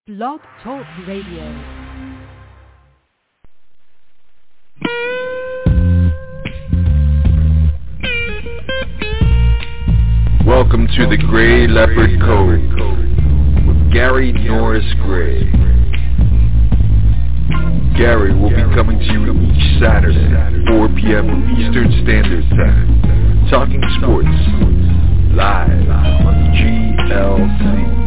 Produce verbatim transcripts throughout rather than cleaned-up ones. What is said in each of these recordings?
Blog Talk Radio. Welcome to the Gray Leopard Code with Gary Norris Gray. Gary will be coming to you each Saturday, four p.m. Eastern Standard Time, talking sports, live on G L C.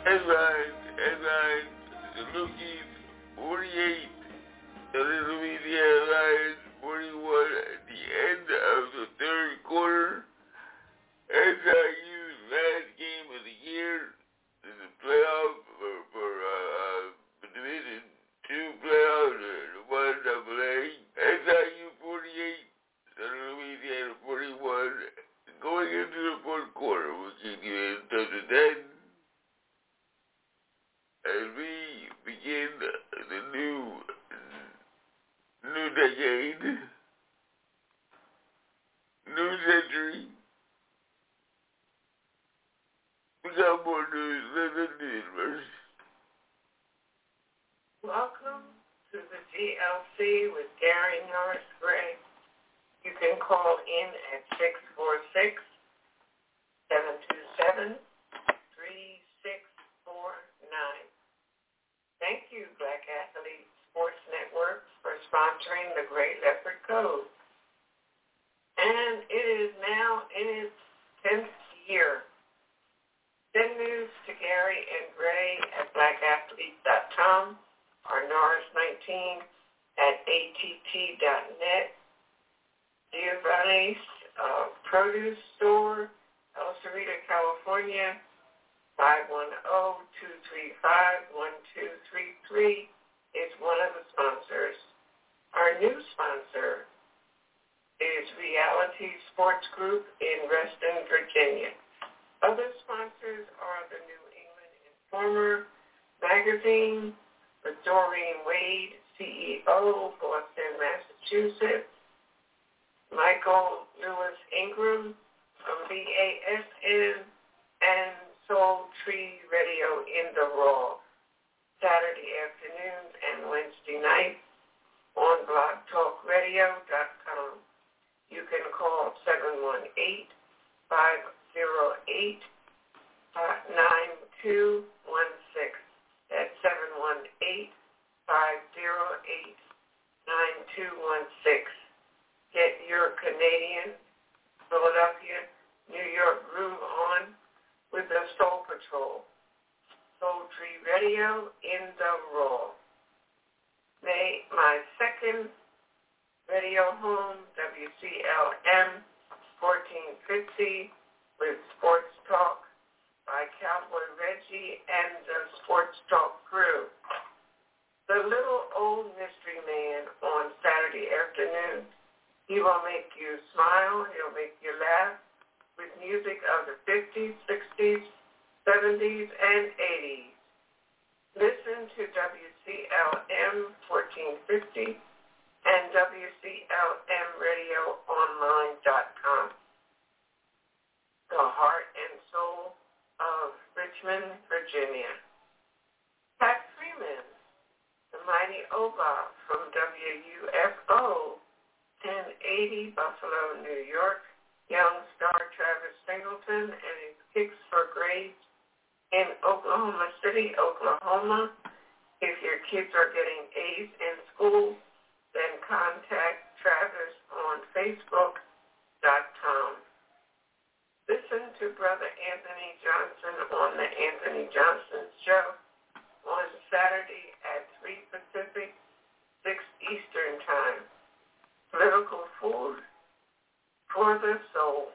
Headline, headline, the Lookies forty-eight, the Little Media Alliance forty-one at the end of the third quarter. S I U's last game of the year in the playoff for, for uh, Division two playoffs, the one double A. S I U forty-eight, Southern Louisiana forty-one. Going into the fourth quarter, we'll keep you in touch with that as we begin the new new decade, new century. We got more news than the news. Welcome to the G L C with Gary Norris Gray. You can call in at six four six, seven two seven, three six four nine. Thank you, Black Athlete Sports Network, for sponsoring the Great Leopard Code. And it is now in its tenth year. Send news to Gary and Gray at black athlete dot com or Norris nineteen at A T T dot net. Giovanni's uh, Produce Store, El Cerrito, California, five one zero, two three five, one two three three is one of the sponsors. Our new sponsor is Reality Sports Group in Reston, Virginia. Other sponsors are the New England Informer magazine, with Doreen Wade, C E O, Boston, Massachusetts, Michael Lewis Ingram from B A S N, and Soul Tree Radio in the Raw, Saturday afternoons and Wednesday nights on blog talk radio dot com. You can call seven one eight, five zero eight, nine two one six. That's seven one eight, five zero eight, nine two one six. Get your Canadian, Philadelphia, New York groove on with the Soul Patrol. Soul Tree Radio in the Raw. May my second radio home, W C L M fourteen fifty, with Sports Talk by Cowboy Reggie and the Sports Talk crew. The Little Old Mystery Man on Saturday afternoon. He will make you smile, he'll make you laugh with music of the fifties, sixties, seventies, and eighties. Listen to W C L M fourteen fifty and W C L M radio online dot com. The heart and soul of Richmond, Virginia. Pat Freeman, the mighty Oba from W U F O, ten eighty Buffalo, New York. Young star Travis Singleton and his Kicks for Grades in Oklahoma City, Oklahoma. If your kids are getting A's in school, then contact Travis on facebook dot com. Listen to Brother Anthony Johnson on the Anthony Johnson Show on Saturday at three Pacific, six Eastern Time. Political food for the soul.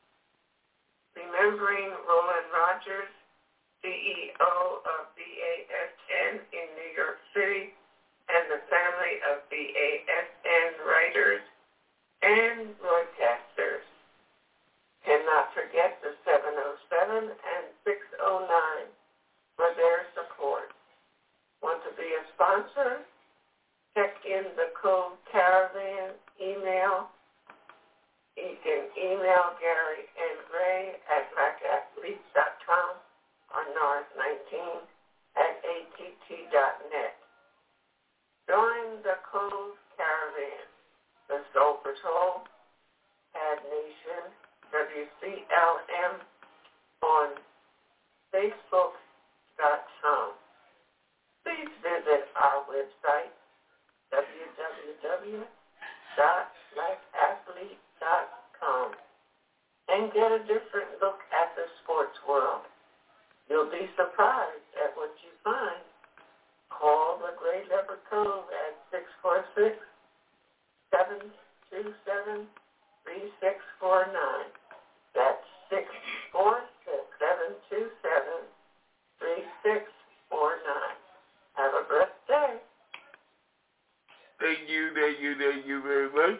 Remembering Roland Rogers, C E O of B A S N in New York City, and the family of B A S N writers and broadcasters. Cannot forget the seven oh seven and six oh nine for their support. Want to be a sponsor? Check in the code Caravan email. You can email Gary and Gray at black athletes dot com or Norris nineteen at A T T dot net. Join the code Caravan, the Soul Patrol, Ad Nation, W C L M on facebook dot com. Please visit our website, w w w dot black athlete dot com, and get a different look at the sports world. You'll be surprised what you find, call the Great Leopard Cove at six four six, seven two seven, three six four nine. That's six four six, seven two seven, three six four nine. Have a blessed day. Thank you, thank you, thank you very much.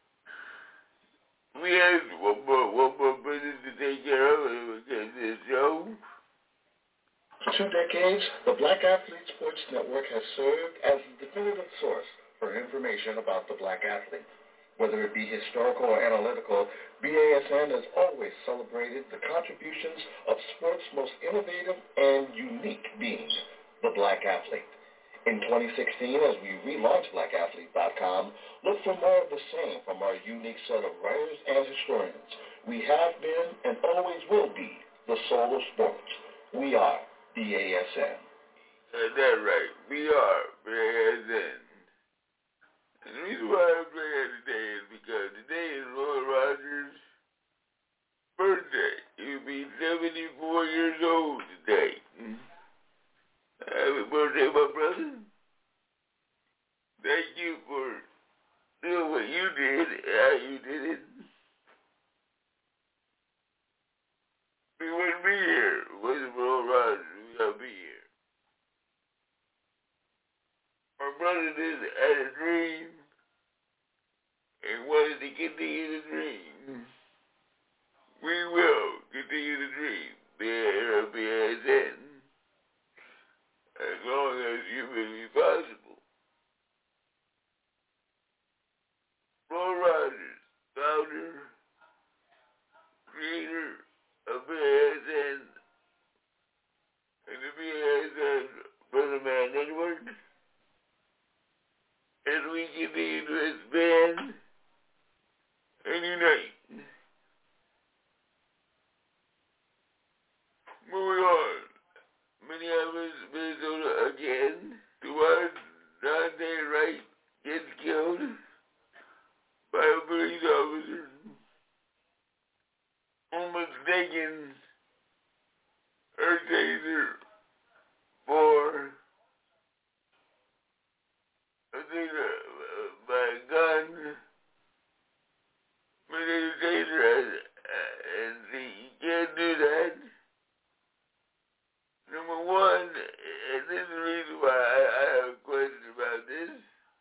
We have one more, one more business to take care of and get this show. For two decades, the Black Athlete Sports Network has served as the definitive source for information about the black athlete. Whether it be historical or analytical, B A S N has always celebrated the contributions of sports' most innovative and unique being, the black athlete. In twenty sixteen, as we relaunched black athlete dot com, look for more of the same from our unique set of writers and historians. We have been and always will be the soul of sports. We are B A S N. Uh, that's right. We are B A S N. And the reason why I'm playing today is because today is Roy Rogers' birthday. He'll be seventy-four years old today. Happy birthday, my brother. Thank you for doing what you did, how you did it. We wouldn't be here. It wasn't for Roy Rogers. We gotta be here. My brother did had a dream and wanted to continue the dream. We will continue the dream. B A S N. As long as humanly possible. Roy Rogers, founder, creator of B A S N and the B A S N Brother Man Network, as we continue to expand and unite. Moving on. Minneapolis, Minnesota again. Towards Dante Wright gets killed by a police officer who mistaken her taser for a taser uh, by a gun. Mistaken taser as, uh, and he can't do that. Number one, and this is the reason why I, I have a question about this,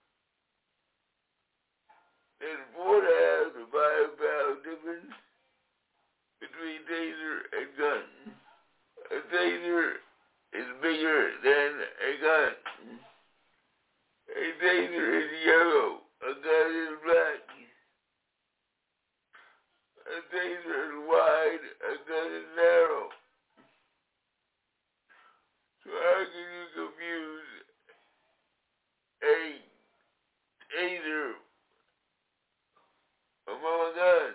there's four and a half to five pound difference between taser and gun. A taser is bigger than a gun. A taser is yellow, a gun is black. A taser is wide, a gun is narrow. So how can you confuse a taser from a gun?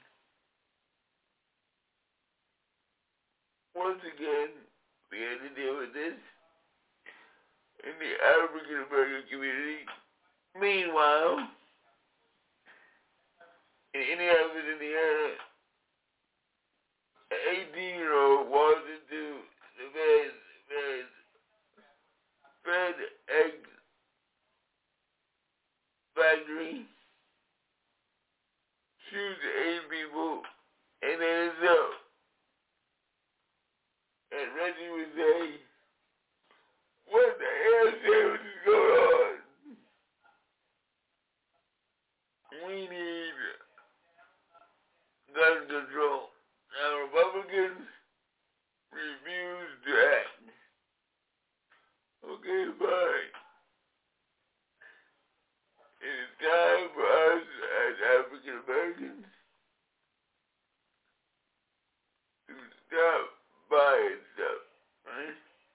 Once again, we had to deal with this in the African American community. Meanwhile, in Indianapolis, Indiana, an eighteen-year-old walks into the fed, fed, fed egg factory, shoots eight people, and then himself. And Reggie would say, what the hell is going on? We need gun control. Now, Republicans refuse to act. Okay, fine. It is time for us as African Americans to stop buying stuff, right?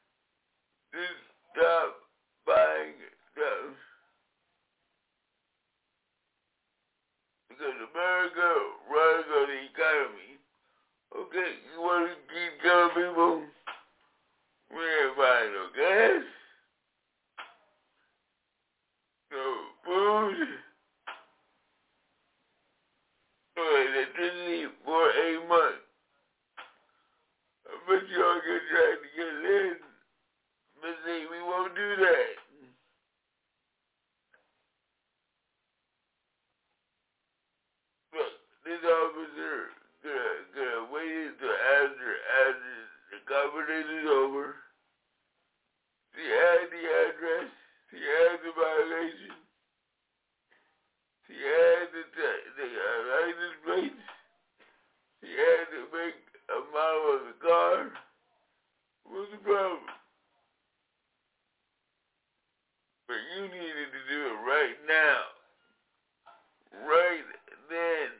What's the problem? But you needed to do it right now. Right then.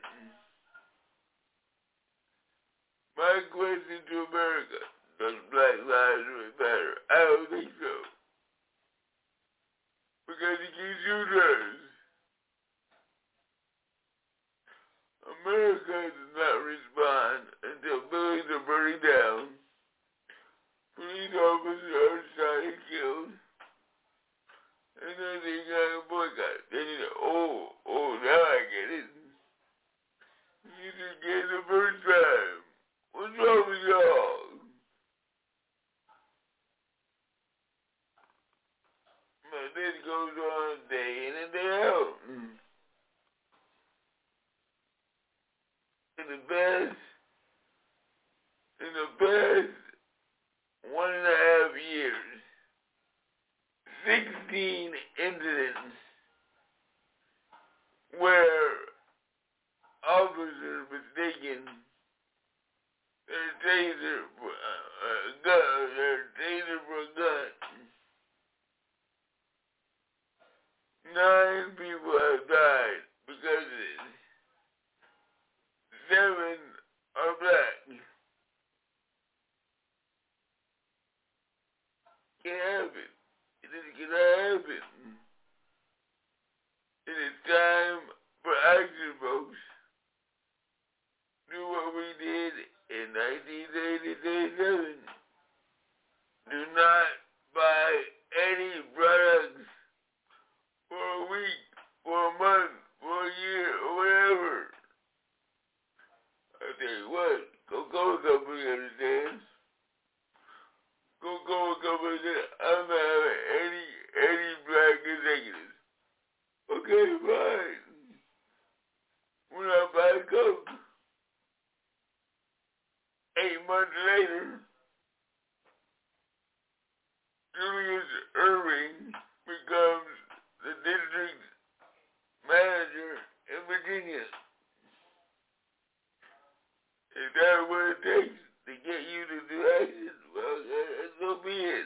My question to America, does Black Lives Matter? I don't think so. Because you can shoot us. America does not respond until buildings are burning down, police officers are shot and killed, and then they got a boycott. Then you know, oh, oh, now I get it. You didn't get it the first time. What's wrong with y'all? But this goes on day in and day out. In the past, in the past one and a half years, sixteen incidents where officers mistaken their taser for a gun, their taser for a gun. Nine people have died because of this. Seven are black. Can't happen. It just cannot happen. It is time for action, folks. Do what we did in nineteen eighty-seven. Do not buy any products for a week, for a month, for a year, or whatever. I tell you what, Coca-Cola Company understands. Coca-Cola Company said, I'm not having any, any black executives. Okay, fine. We're not buying Coke. Eight months later, Julius Irving becomes the district manager in Virginia. Is that what it takes to get you to do action? Well, that, so be it.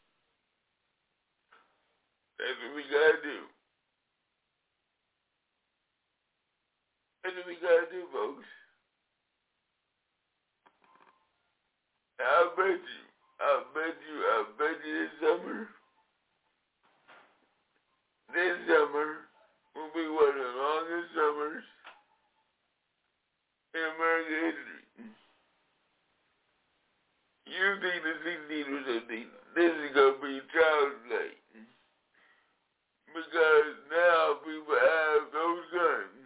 That's what we gotta do. That's what we gotta do, folks. I'll bet you, I'll bet you, I'll bet you this summer, this summer will be one of the longest summers in American history. You think the sixteen or something, this is going to be child's play. Because now people have those guns.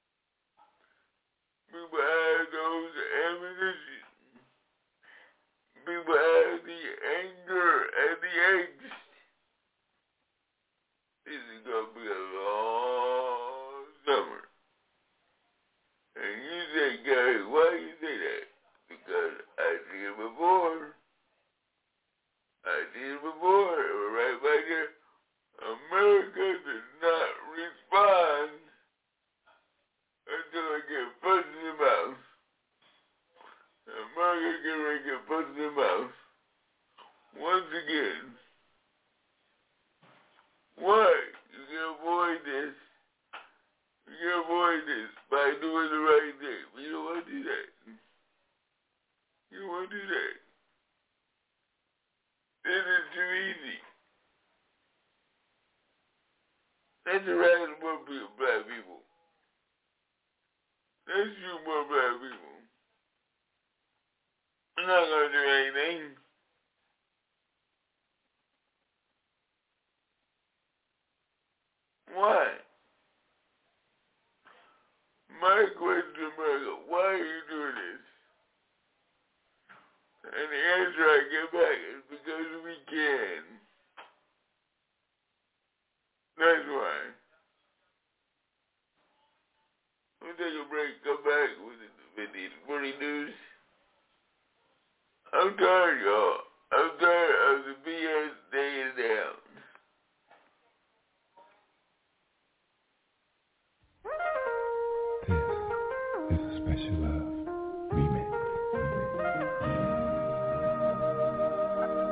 People have those ammunition. People have the anger and the angst. This is going to be a long summer. And you say, Gary, why do you say that? Because I see it before. I see it before. It was right back there. America does not respond until they get punched in the mouth. America get ready to get punched in the mouth. Once again. Why? You can avoid this. You can avoid this by doing the right thing. But you don't want to do that. You don't want to do that. This is too easy. Let's harass more people, black people. Let's shoot more black people. I'm not going to do anything. Why? My question to America, why are you doing this? And the answer I get back is because we can. That's why. We'll take a break, come back with the, with the morning news. I'm tired, y'all. I'm tired of the B S day and down. This is a Special Love remix.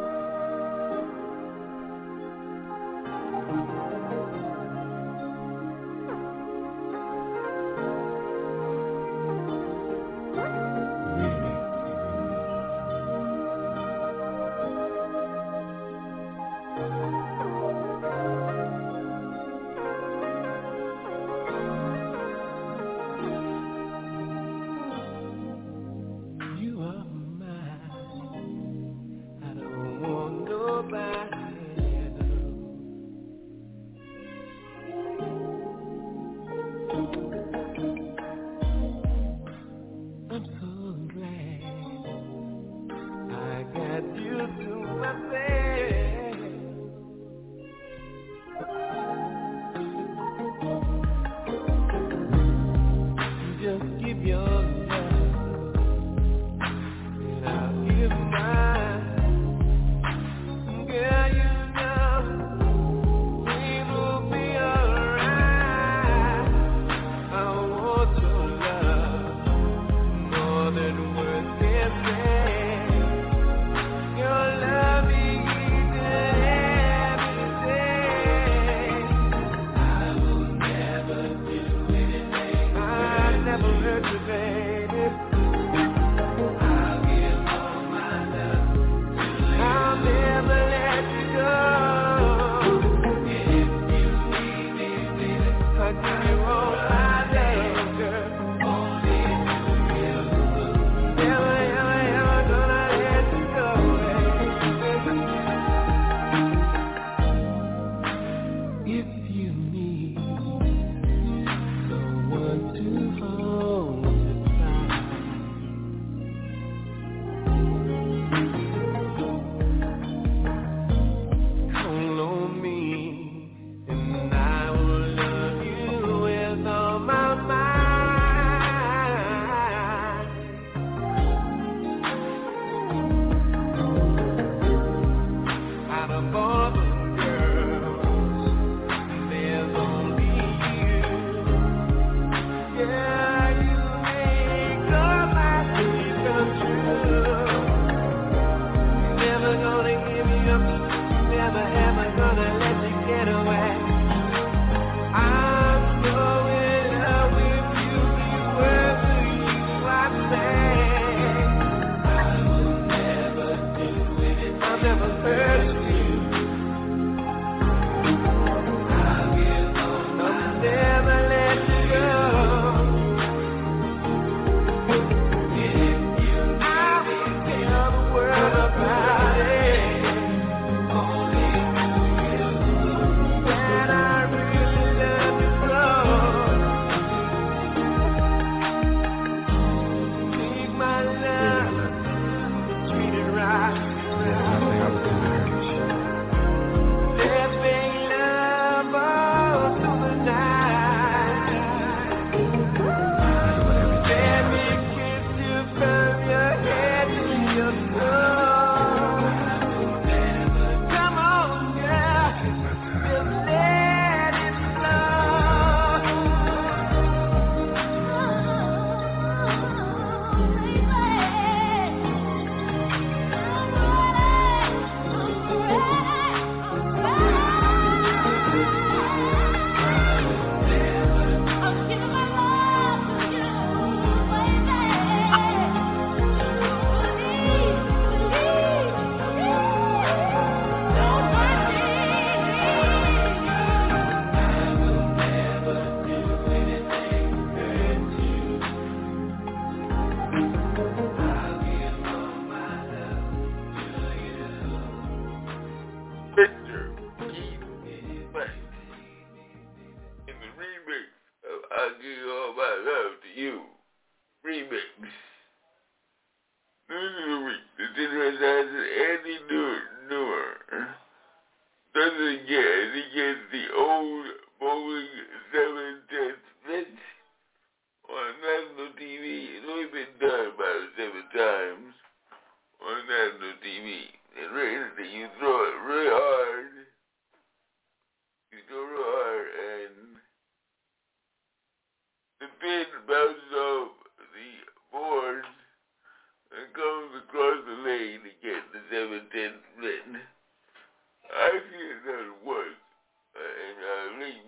I see it doesn't work. Uh, and uh, Lee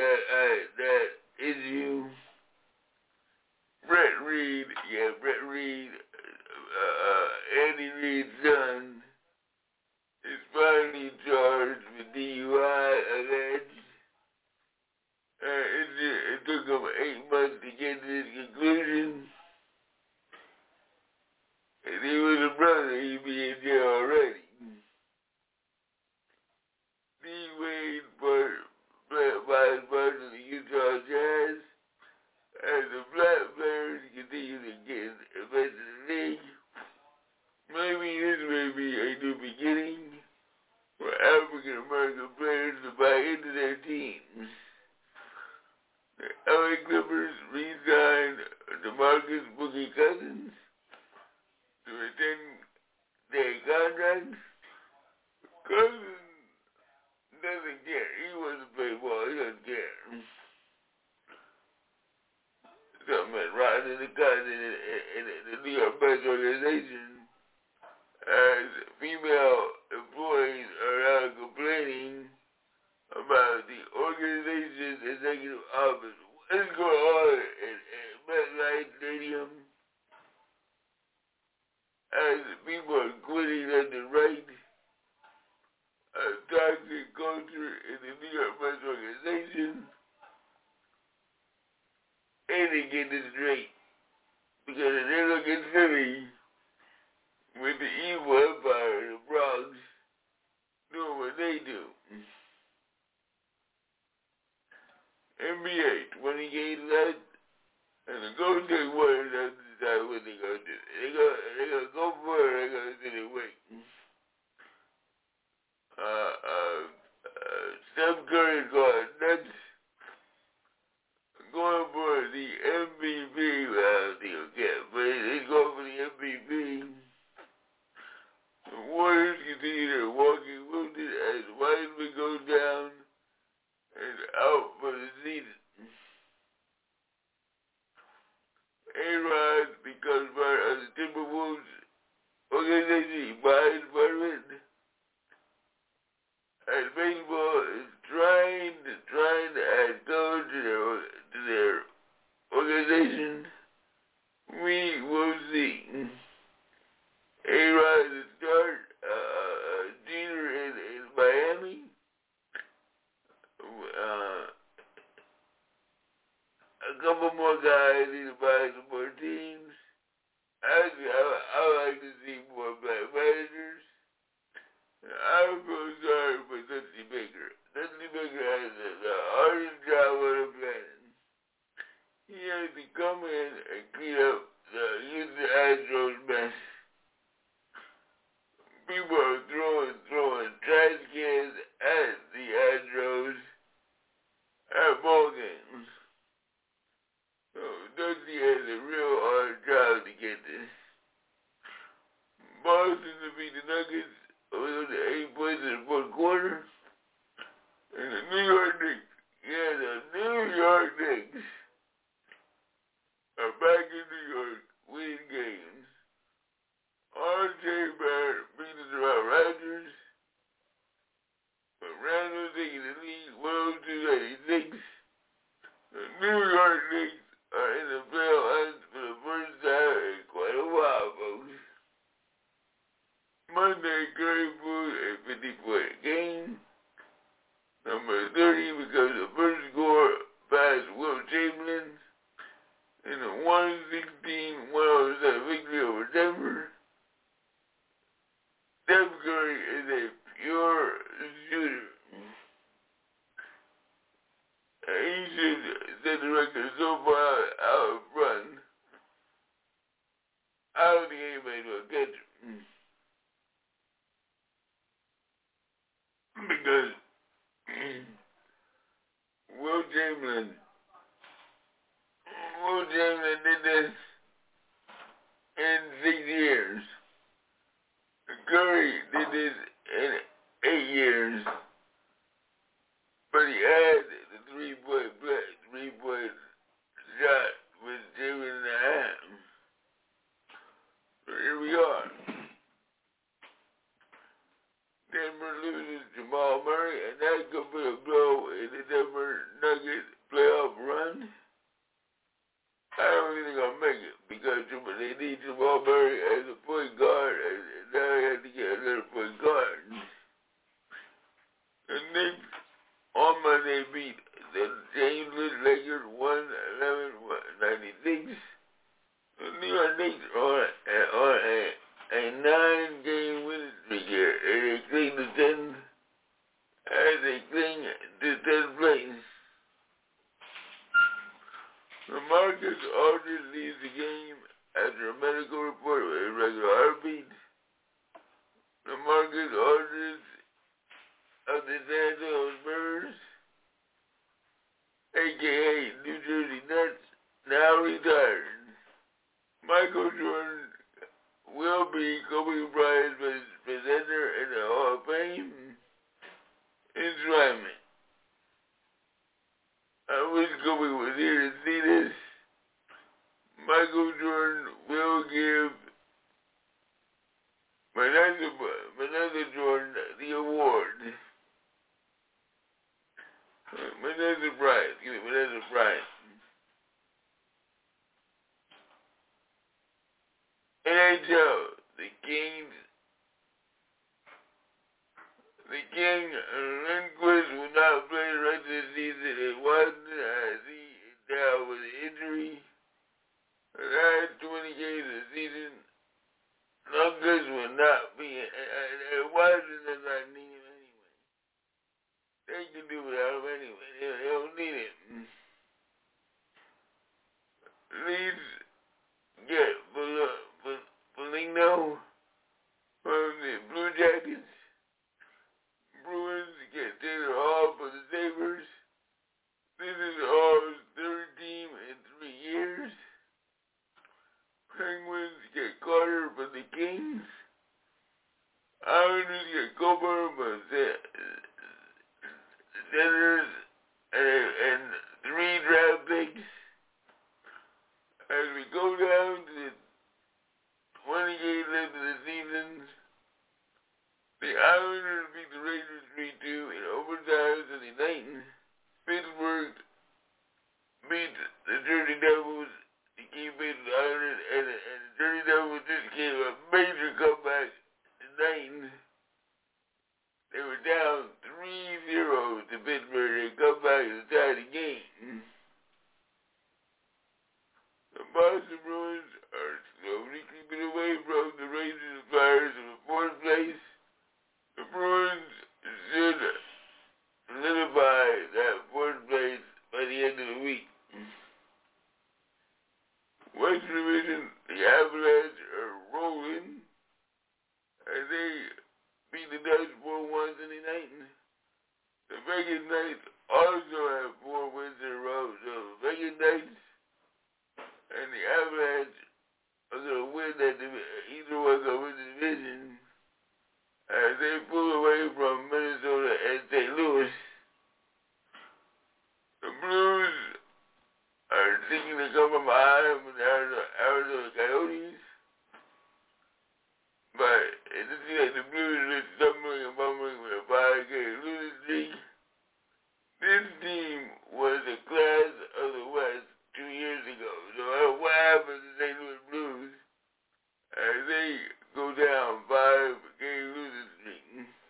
that uh, that issue. Brett Reed, yeah, Brett Reed, uh, uh, Andy Reid's son, is finally charged with D U I alleged. Uh, it, it took him eight months to get to this conclusion. And he was a brother, he'd be in jail already. D. Wade, vice president of the Utah Jazz, as the black players continue to get invested in the league. Maybe this may be a new beginning for African American players to buy into their teams. The L A Clippers re-signed DeMarcus Boogie Cousins to a ten-day contract. Cousins doesn't care. He wants to play ball. He doesn't care. Something right in the country in, in, in the New York Based Organization, as female employees are now complaining about the organization's executive office. What's going on at, at MetLife Stadium? As people are quitting left and right, a toxic culture in the New York Based Organization. And they get this straight, because they're looking silly with the evil empire in the Bronx doing what they do. N B A, twenty games left, and the Golden State Warriors have to decide what they're going to do. They're going they're gonna go for it, or they're going to sit and wait. Uh, uh, uh, Steph Curry's going nuts. Going for the M V P, well, I don't think he'll get it, but he's going for the M V P. The Warriors continue their walking wounded as Wiseman goes down and out for the season. A-Rod becomes part of the Timberwolves organization. He buys part of it. And baseball is trying to, trying to add color to their, to their organization. We will see. A-Rod is the start. Uh, Jeter in, in Miami. Uh, a couple more guys need to buy some more teams. Actually, I, I like to see more black managers. I feel sorry for Dusty Baker. Dusty Baker has the, the hardest job on the planet. He has to come in and clean up the Houston Astros mess. People are throwing, throwing trash cans at the Astros at ball games. So Dusty has a real hard job to get this. Boston to beat the Nuggets. Over the eight points in the fourth quarter. And the New York Knicks, yeah, the New York Knicks are back in New York winning games. R J Barrett beat the Toronto Raptors. But Randall taking the lead one oh two eighty-six. The New York Knicks are in the playoffs for the first time in quite a while, folks. Monday, Curry Food, a fifty-point game. Number thirty becomes the first score past Will Chamberlain in a one sixteen one oh seven victory over Denver. Steph Curry is a pure shooter. He should set the record so far out in front. I don't think anybody will catch him. Because Will Chamberlain, Will Chamberlain did this in six years. Curry did this in eight years. But he had the three-point play, three-point shot with Chamberlain and a half. So here we are. Denver loses Jamal Murray, and that could put a blow in the Denver Nuggets Angeles Lakers won eleven ninety-six. The New York Knicks are on a, a nine-game winning streak here. They cling to ten as they cling to tenth place. LaMarcus Aldridge leads the game after a medical report with a regular heartbeat. LaMarcus Aldridge of the San Antonio Spurs, aka New Jersey Nets, now retired. Michael Jordan will be Kobe Bryant's presenter in the Hall of Fame enshrinement. I wish Kobe was here to see this. Michael Jordan will give Vanessa, Vanessa Jordan the award. Vanessa Bryant, give me Vanessa Bryant. N H L, the Kings, the King Lindquist will not play the rest of the season in Washington as he is down with an injury. The last twenty games of the season, Lindquist will not be in, and Washington does not need him anyway. They can do without him anyway. They, they don't need him. Leeds get Foligno from the Blue Jackets. Bruins get Taylor Hall for the Sabres. This is Hall's third team in three years. Penguins get Carter for the Kings. Islanders get Coburn for the Senators and, and three draft picks. As we go down to the twenty games left of the season, the Islanders beat the Rangers three two in overtime Sunday night. Pittsburgh beat the Jersey Devils to keep it the Islanders, and, and the Jersey Devils just gave a major comeback tonight. They were down three zero to Pittsburgh. They come back and tie the game. The Boston Bruins are slowly creeping away from the Rangers and Flyers in the fourth place. The Bruins should solidify that fourth place by the end of the week. Western Division, the Avalanche are rolling as they beat the Ducks four one Sunday night. The Vegas Knights also have four wins in a row. So the Vegas Knights and the Avalanche are going to win that division. Either one going to win the division as they pull away from Minnesota and Saint Louis. The Blues are seeking to come from behind with the Arizona, Arizona Coyotes. But it doesn't seem like the Blues are just stumbling and bumbling with a five-game losing streak. This team was a class of the West two years ago. So what happens to Saint Louis Blues as they go down five-game losing streak?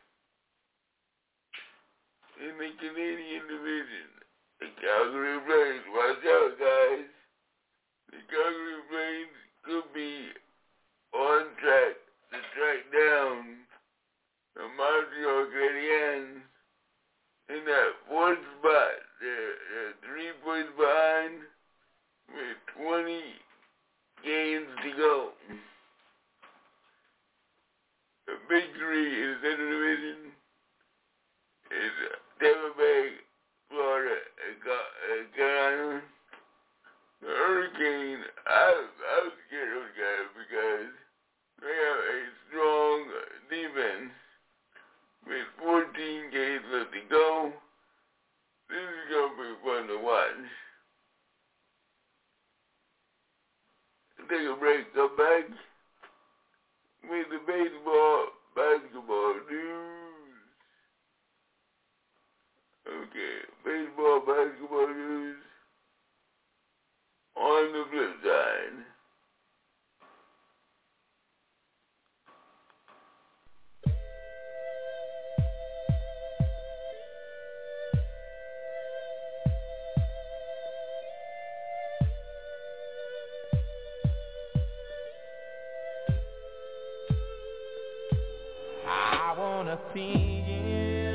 In the Canadian division, the Calgary Flames, watch out guys. The Calgary Flames could be on track to track down the Montreal Canadiens in that fourth spot. They're, they're three points behind with twenty games to go. The big three in the Central Division is Tampa Bay, Florida, and Carolina. The Hurricane, I, I was scared of those guys because they have a strong defense with fourteen games left to go. This is going to be fun to watch. Take a break, come back with the baseball, basketball news. Okay, baseball, basketball news on the flip side. see you.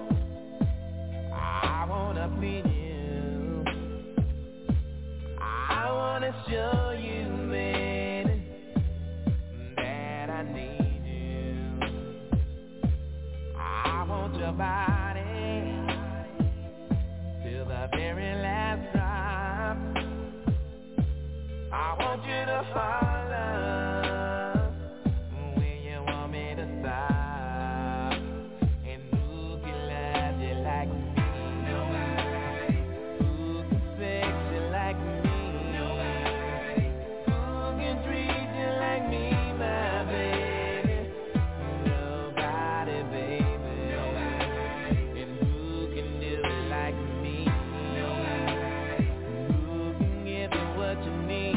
I wanna please you. I wanna show you, man, that I need you. I want your body till the very last drop. I want you to follow when you want me to stop. And who can love you like me? Who can sex you like me? Who can treat you like me, my baby? Nobody, baby. And who can do it like me? Who can give you what you need?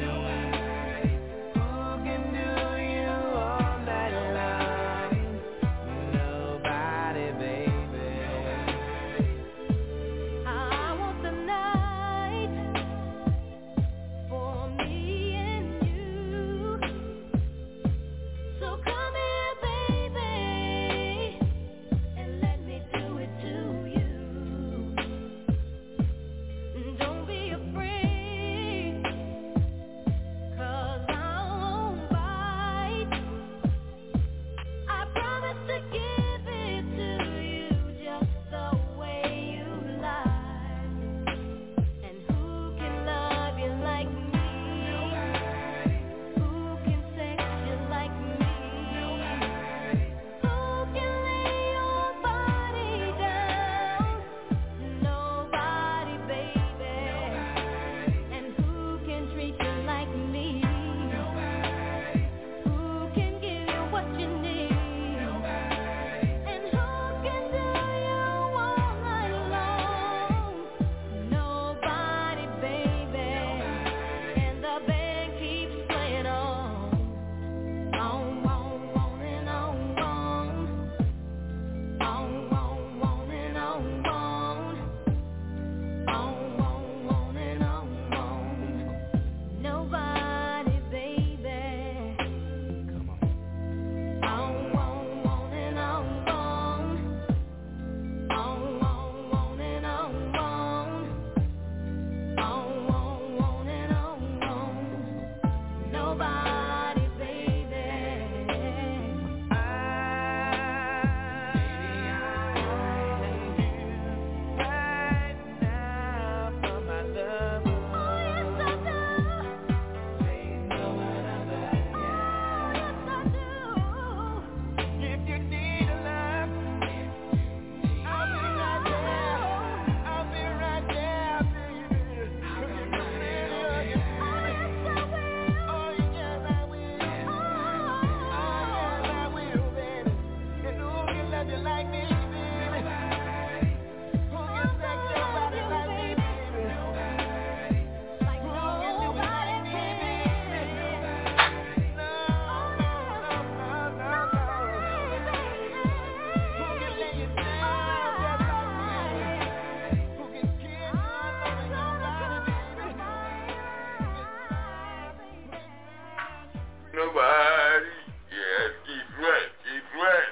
Nobody, yes, keep right, keep right.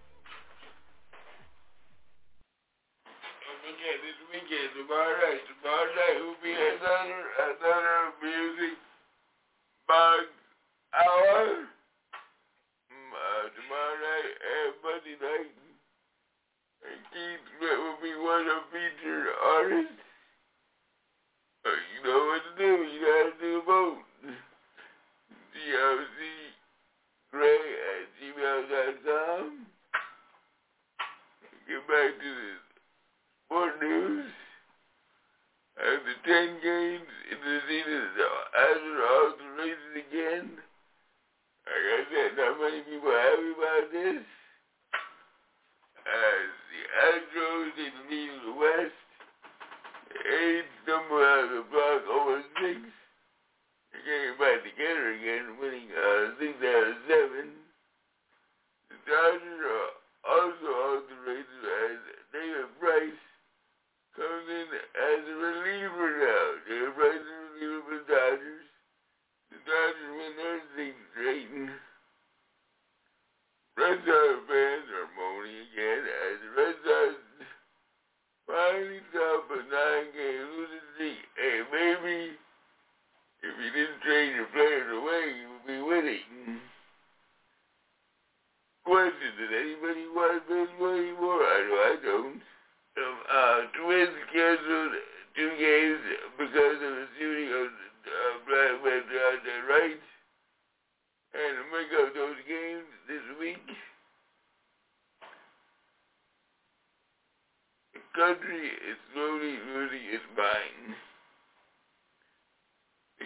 Don't forget this weekend, tomorrow night, tomorrow night will be another, another music bug hour. Uh, tomorrow night and Monday night, and Keith Sweat will be one of the featured artists. Uh, you know what to do, you gotta do both. D L C Gray at gmail dot com. Get back to the sport news. After ten games in the season, the Astros are racing again. Like I said, not many people are happy about this. As the Astros, they lead the West. The eighth number out of the block over six. They came back together again, winning uh, six out of seven. The Dodgers are also out the races as David Price comes in as a reliever now. David Price is a reliever for the Dodgers. The Dodgers win their sixth straight. Red Sox fans are moaning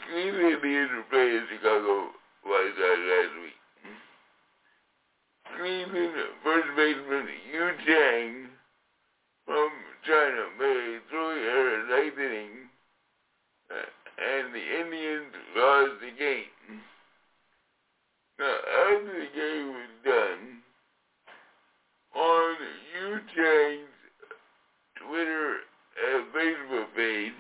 Cleveland Indians were playing Chicago White Sox last week. Cleveland first baseman Yu Chang from China made a three-error in the ninth inning, uh, and the Indians lost the game. Now, after the game was done, on Yu Chang's Twitter and Facebook page,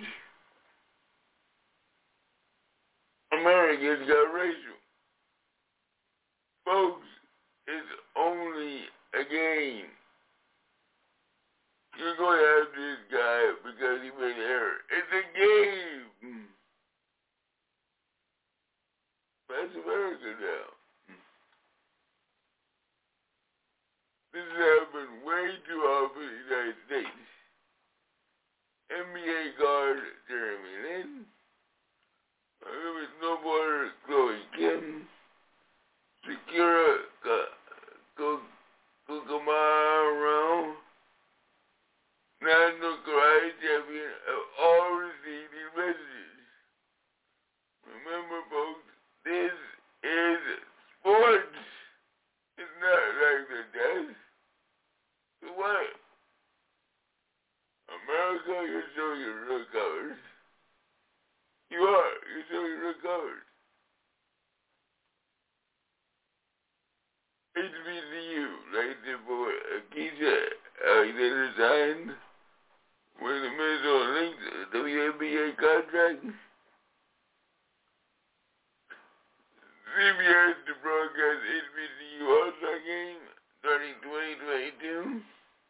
Americans got racial. Folks, it's only a game. You're going after this guy because he made an error. It's a game. That's America now. This has happened way too often in the United States. N B A guard Jeremy Lin, there was no border Chloe Kim, Shakira Kukamaro, National Karate Champion have all received these messages. Remember, folks, this is sports. It's not like the death. So what? America, you're showing your real colors. You are. You're showing your real colors. H B C U, like the boy Keisha Alexander signed with the Minnesota Lynx W N B A contract. C B S to broadcast H B C U All-Star game starting twenty twenty-two.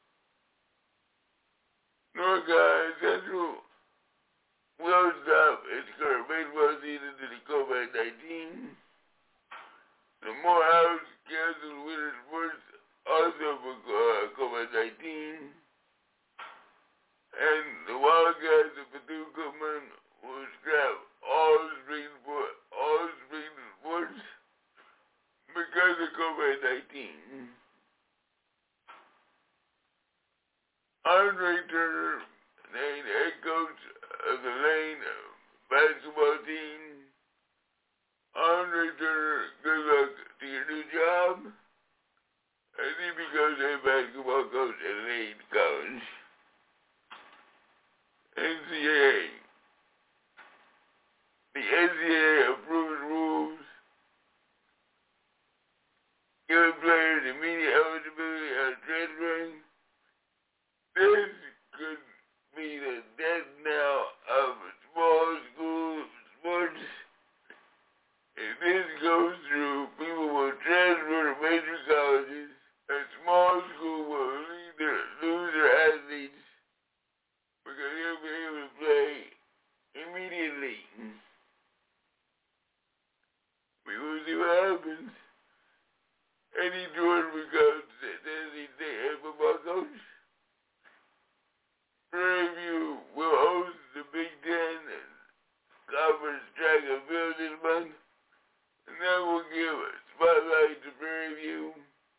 North Carolina Central will stop its current baseball season due to COVID nineteen. The Morehouse canceled winter sports also for uh, COVID nineteen. And the Wildcats of Bethune-Cookman will scrap all spring sport, all spring sports because of COVID nineteen. Andre Turner, named head coach of the Lane basketball team. Andre Turner, good luck to your new job. I think because head basketball coach at Lane College. N C A A. The N C A A approved rules giving players immediate eligibility on transferring. This could be the death knell of small school sports. If this goes through, people will transfer to major colleges, and small school will lose their, lose their athletes because they'll be able to play immediately. We will see what happens. Eddie Jordan becomes the Tennessee State head football coach. Prairie View will host the Big Ten Conference track and field this month, and that will give a spotlight to Prairie View.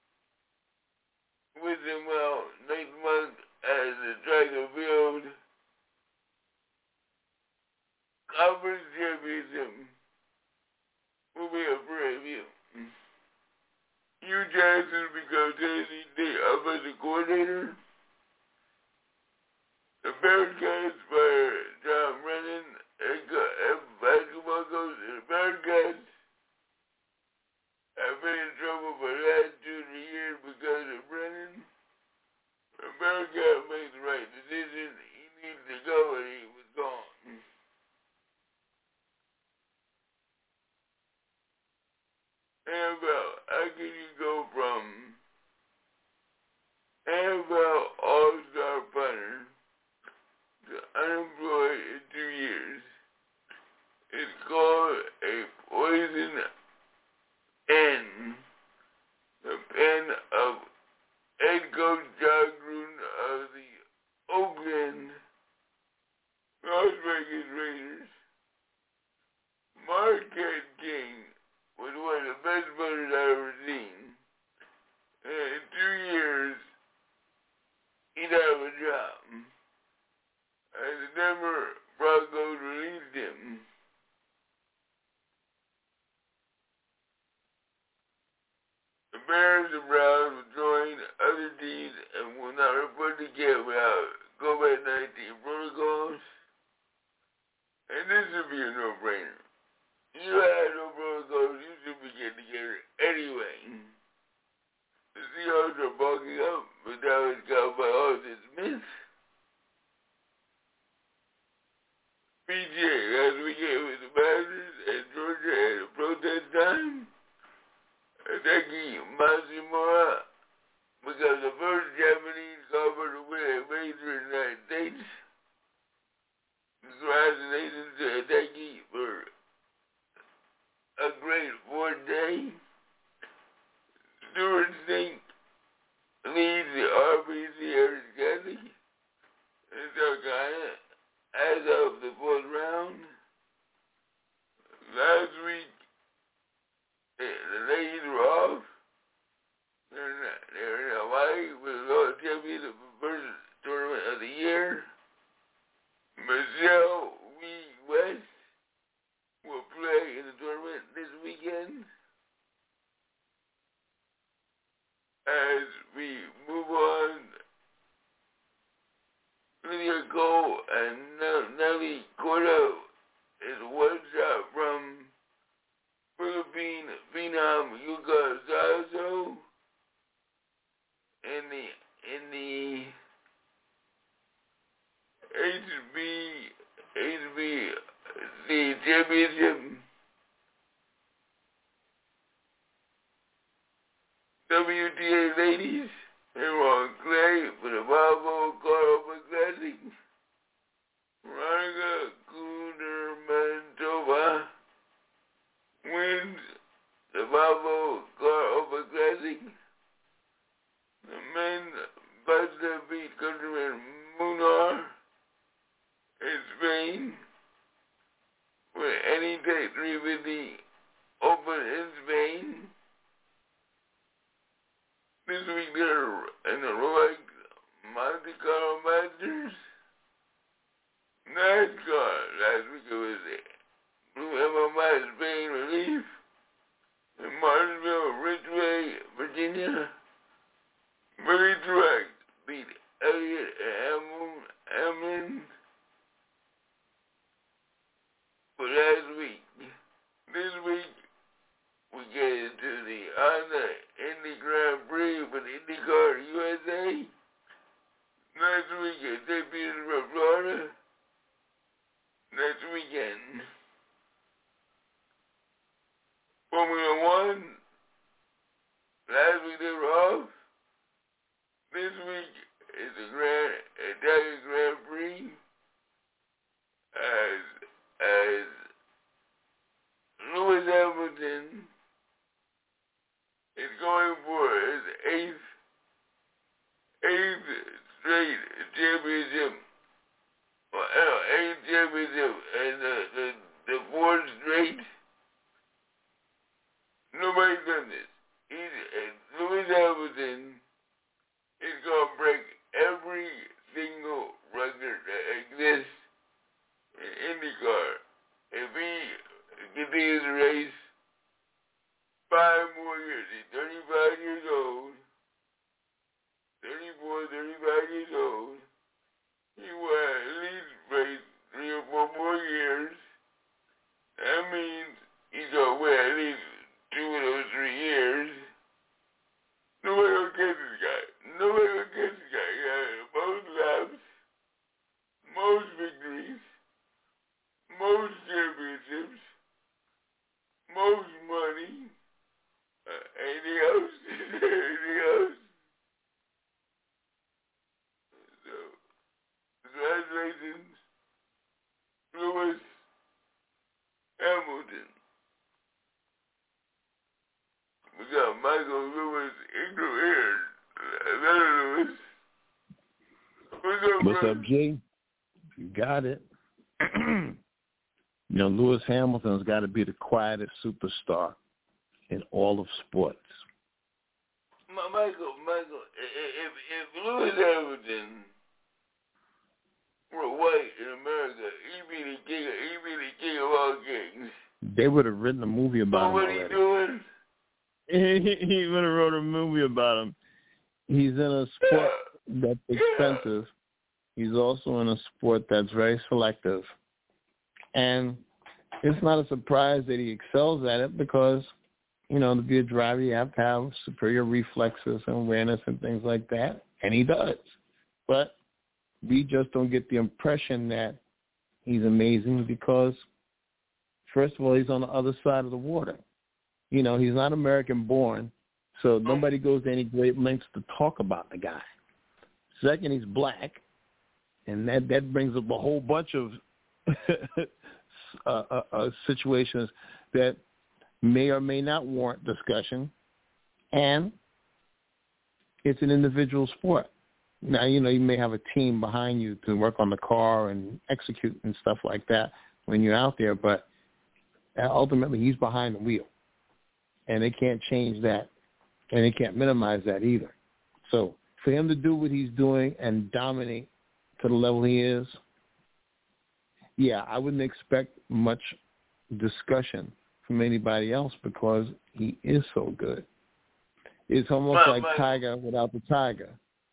With them out next month as the track and field conference championship will be a Prairie View. Hugh Jackson becomes Tennessee State offensive coordinator. The Bearcats fire John Brennan, head basketball coach, and the Bearcats have been in trouble for the last two, three years because of Brennan. The Bearcat made the right decision. He needed to go, and he was gone. N F L, how can you go from N F L All-Star punter unemployed in two years? It's called a poison pen. The pen of head coach John Gruden of the Oakland Las Vegas Raiders. Marquette King was one of the best punters I've ever seen. And in two years, he'd have a job. And the Denver Broncos released him. And this should be a no-brainer. You had no protocols, you should be getting together anyway. The Seahawks are bulking up, but that was caused by all this myth. P G A, last weekend with the Badgers and Georgia at a protest time, attacking Matsumoto because the first Japanese golfer to win a major in the United States. Congratulations to Hideki for a great fourth day. Stuart Sink leads the R B C Harris County in South Carolina as of the fourth round. Last week, the ladies were off. They're in, they're in Hawaii with the World Champion of the first tournament of the year. Michelle Wee West will play in the tournament this weekend. As we move on, Lydia Cole and Nelly Cordo is one shot from Philippine phenom Yuka Saso in the in the H B H B C championship. W T A ladies, they were on clay for the Bravo Car Open Classic. Veronica Kudermantova wins the Bravo Car Open Classic. The men Buster beat countryman Munar in Spain with any take three fifty Open in Spain. This week they're in the Rolex Monte Carlo Masters. NASCAR, last week it was the Blue M M I Spain Relief in Martinsville, Ridgeway, Virginia. Billy Truex beat Elliott Hamlin for last week. This week we get into the Honda Indy Grand Prix for the IndyCar U S A. Next week at Saint Petersburg, Florida. Next weekend, Formula One. Last week they were off. This week is the Grand Italian Grand Prix as as Lewis Hamilton is going for his eighth eighth straight championship. Well, no, eighth championship and the, the the fourth straight. Nobody's done this. He's uh, Lewis Hamilton is gonna break every single record that exists in IndyCar. If he continues to race five more years, he's thirty-five years old, thirty-four, thirty-five years old, he will at least race three or four more years. That means he's gonna win at least two of those three years. Nobody gonna catch this guy. Nobody gonna catch this guy. He got most laps, most victories, most championships, most money. Uh, anything else? anything else? So, congratulations, Lewis Hamilton. We got Michael Lewis Ingram here. Hello, Lewis. What's up, What's brother? up, G? You got it. You know, Lewis Hamilton's got to be the quietest superstar in all of sports. Ma- Michael, Michael, if, if Lewis Hamilton were white in America, he'd be the king, he'd be the king of all kings. They would have written a movie about So him what he already. doing? He would have wrote a movie about him. He's in a sport that's expensive. He's also in a sport that's very selective. And it's not a surprise that he excels at it because, you know, to be a driver, you have to have superior reflexes and awareness and things like that, and he does. But we just don't get the impression that he's amazing because, first of all, he's on the other side of the water. You know, he's not American-born, so nobody goes to any great lengths to talk about the guy. Second, he's black, and that, that brings up a whole bunch of uh, uh, uh, situations that may or may not warrant discussion, and it's an individual sport. Now, you know, you may have a team behind you to work on the car and execute and stuff like that when you're out there, but ultimately he's behind the wheel, and they can't change that, and they can't minimize that either. So for him to do what he's doing and dominate to the level he is, yeah, I wouldn't expect much discussion from anybody else because he is so good. It's almost but, like but, Tiger without the Tiger.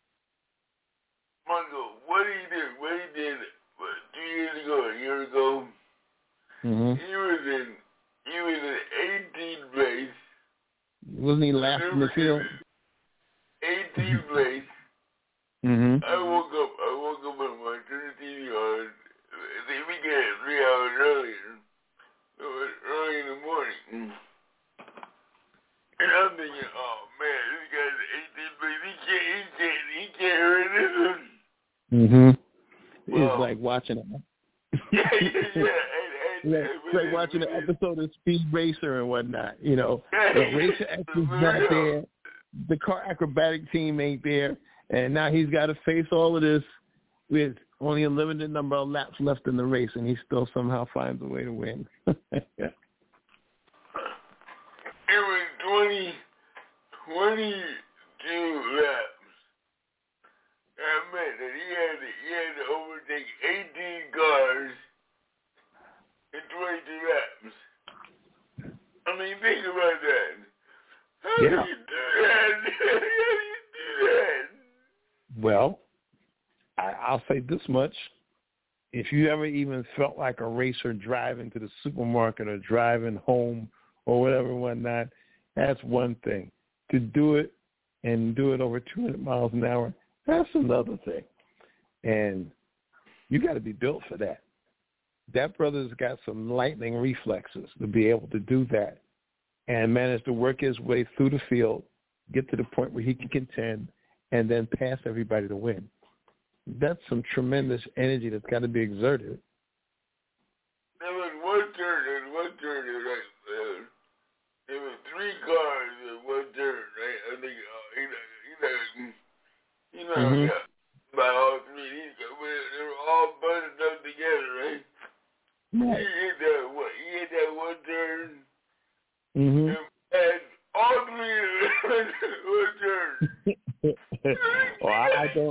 Michael, what he did, what he did what, two years ago, a year ago, Mm-hmm. he was in, he was in eighteenth place. Wasn't he last in the field? eighteenth place. Mm-hmm. I woke up, I woke up and I turned the T V on. They began it three hours earlier. It was early in the morning. And I'm thinking, oh man, this guy's eighteenth place. He can't, he can't, he can't hurt this. Mm-hmm. Wow. It's like watching it. yeah, yeah, yeah. And, and, Yeah, and, it's like watching an episode of Speed Racer and whatnot. You know, the Racer X is not there. The car acrobatic team ain't there. And now he's got to face all of this with only a limited number of laps left in the race, and he still somehow finds a way to win. Yeah. It was twenty, twenty-two laps. That meant that he had to, he had to overtake eighteen cars in twenty-two laps. I mean, think about that. How Yeah. do you do that? How do you do that? Well, I, I'll say this much. If you ever even felt like a racer driving to the supermarket or driving home or whatever and whatnot, that's one thing. To do it and do it over two hundred miles an hour, that's another thing. And you got to be built for that. That brother's got some lightning reflexes to be able to do that and manage to work his way through the field, get to the point where he can contend, and then pass everybody to win. That's some tremendous energy that's got to be exerted. There was one turn, and one turn, right? Uh, there were three cars in one turn, right? I think, uh, you know, you know, you know, Mm-hmm. yeah, by all three, he, they were all bundled up together, right? Right. He hit that one, he hit that one turn, Mm-hmm. and all three in one turn. Well, I, I don't.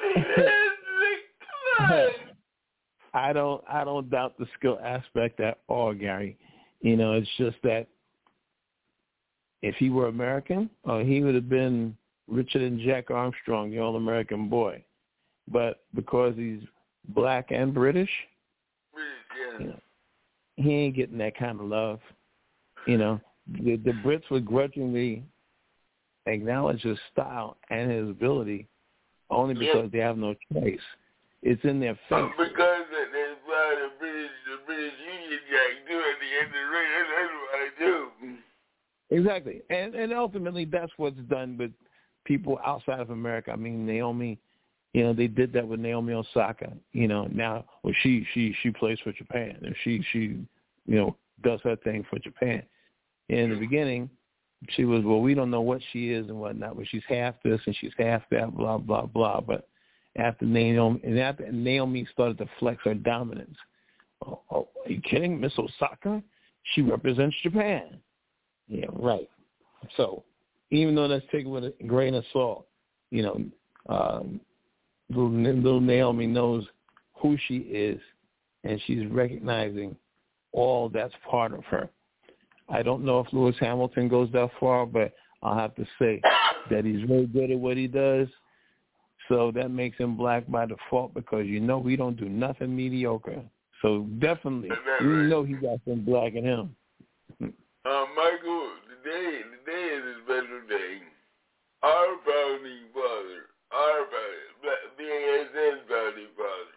I don't. I don't doubt the skill aspect at all, Gary. You know, it's just that if he were American, oh, he would have been Richard and Jack Armstrong, the all-American boy. But because he's black and British, Yeah. you know, he ain't getting that kind of love. You know, the, the Brits would grudgingly acknowledge his style and his ability only because Yeah. they have no choice. It's in their face. Because that's why the British, the British Union Jack do at the end of the race. That's what I do. Exactly. And and ultimately that's what's done with people outside of America. I mean, Naomi, you know, they did that with Naomi Osaka. You know, now well she she she plays for Japan and she she you know does her thing for Japan. In the beginning, she was, well, we don't know what she is and whatnot, but she's half this and she's half that, blah, blah, blah. But after Naomi, and after Naomi started to flex her dominance, oh, oh, are you kidding? Miss Osaka? She represents Japan. Yeah, right. So even though that's taken with a grain of salt, you know, um, little, little Naomi knows who she is, and she's recognizing all that's part of her. I don't know if Lewis Hamilton goes that far, but I'll have to say that he's very good at what he does. So that makes him black by default because, you know, we don't do nothing mediocre. So definitely, you right? know he got some black in him. Uh, Michael, today, today is a special day. Our founding father, our founding, B A S S founding father,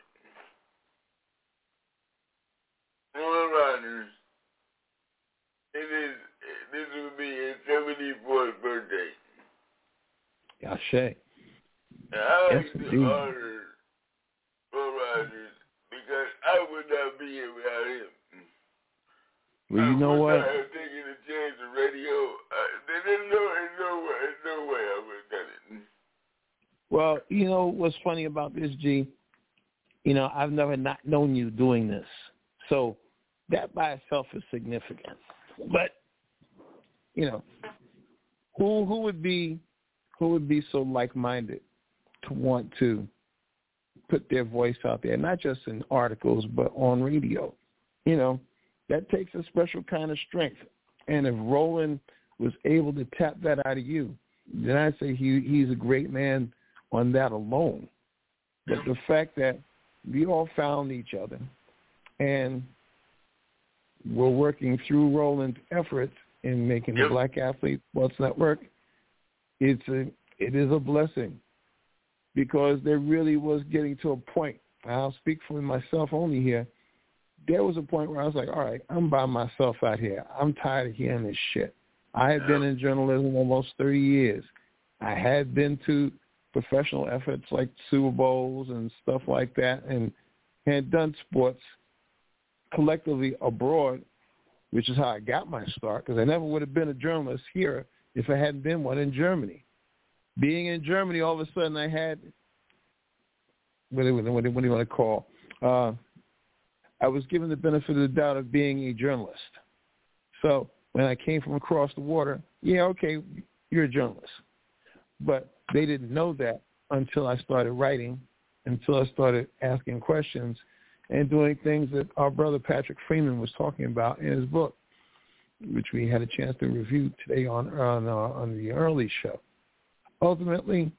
Warren Rogers, it is, this will be his seventy-fourth birthday. Yashay. And I like Yes, to indeed. honor Warren Rogers because I would not be here without him. Well, you know I what? would not have taken a chance of radio. Uh, there's no, there's no way, there's no way I would have done it. Well, you know what's funny about this, G? You know, I've never not known you doing this. So that by itself is significant. But, you know, who who would be who would be so like-minded to want to put their voice out there, not just in articles, but on radio? You know, that takes a special kind of strength. And if Roland was able to tap that out of you, then I'd say he he's a great man on that alone. But the fact that we all found each other and we're working through Roland's efforts in making the Black Athlete Sports Network, it's a, it is a blessing because there really was getting to a point. I'll speak for myself only here. There was a point where I was like, all right, I'm by myself out here. I'm tired of hearing this shit. I had been in journalism almost thirty years. I had been to professional efforts like Super Bowls and stuff like that and had done sports collectively abroad, which is how I got my start because I never would have been a journalist here if I hadn't been one in Germany. Being in Germany, all of a sudden I had, what do, what do, what do you want to call, uh, I was given the benefit of the doubt of being a journalist. So when I came from across the water, yeah, okay, you're a journalist. But they didn't know that until I started writing, until I started asking questions and doing things that our brother Patrick Freeman was talking about in his book, which we had a chance to review today on on, uh, on the early show. Ultimately,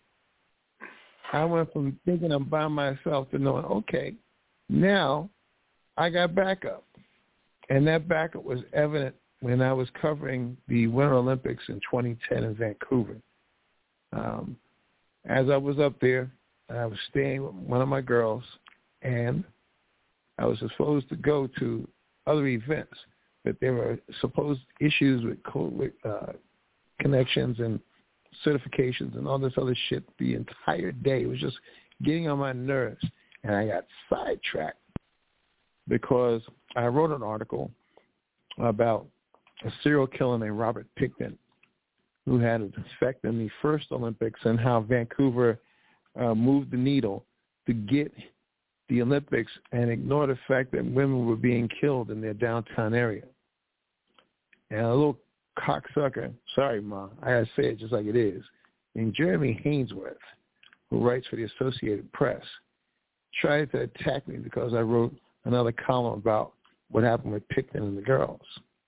I went from thinking I'm by myself to knowing, okay, now I got backup. And that backup was evident when I was covering the Winter Olympics in twenty ten in Vancouver. Um, as I was up there, I was staying with one of my girls, and I was supposed to go to other events, but there were supposed issues with, co- with uh, connections and certifications and all this other shit the entire day. It was just getting on my nerves, and I got sidetracked because I wrote an article about a serial killer named Robert Pickton who had an effect in the first Olympics and how Vancouver uh, moved the needle to get the Olympics and ignore the fact that women were being killed in their downtown area. And a little cocksucker, sorry, Ma, I got to say it just like it is, named Jeremy Hainsworth, who writes for the Associated Press, tried to attack me because I wrote another column about what happened with Pickton and the girls.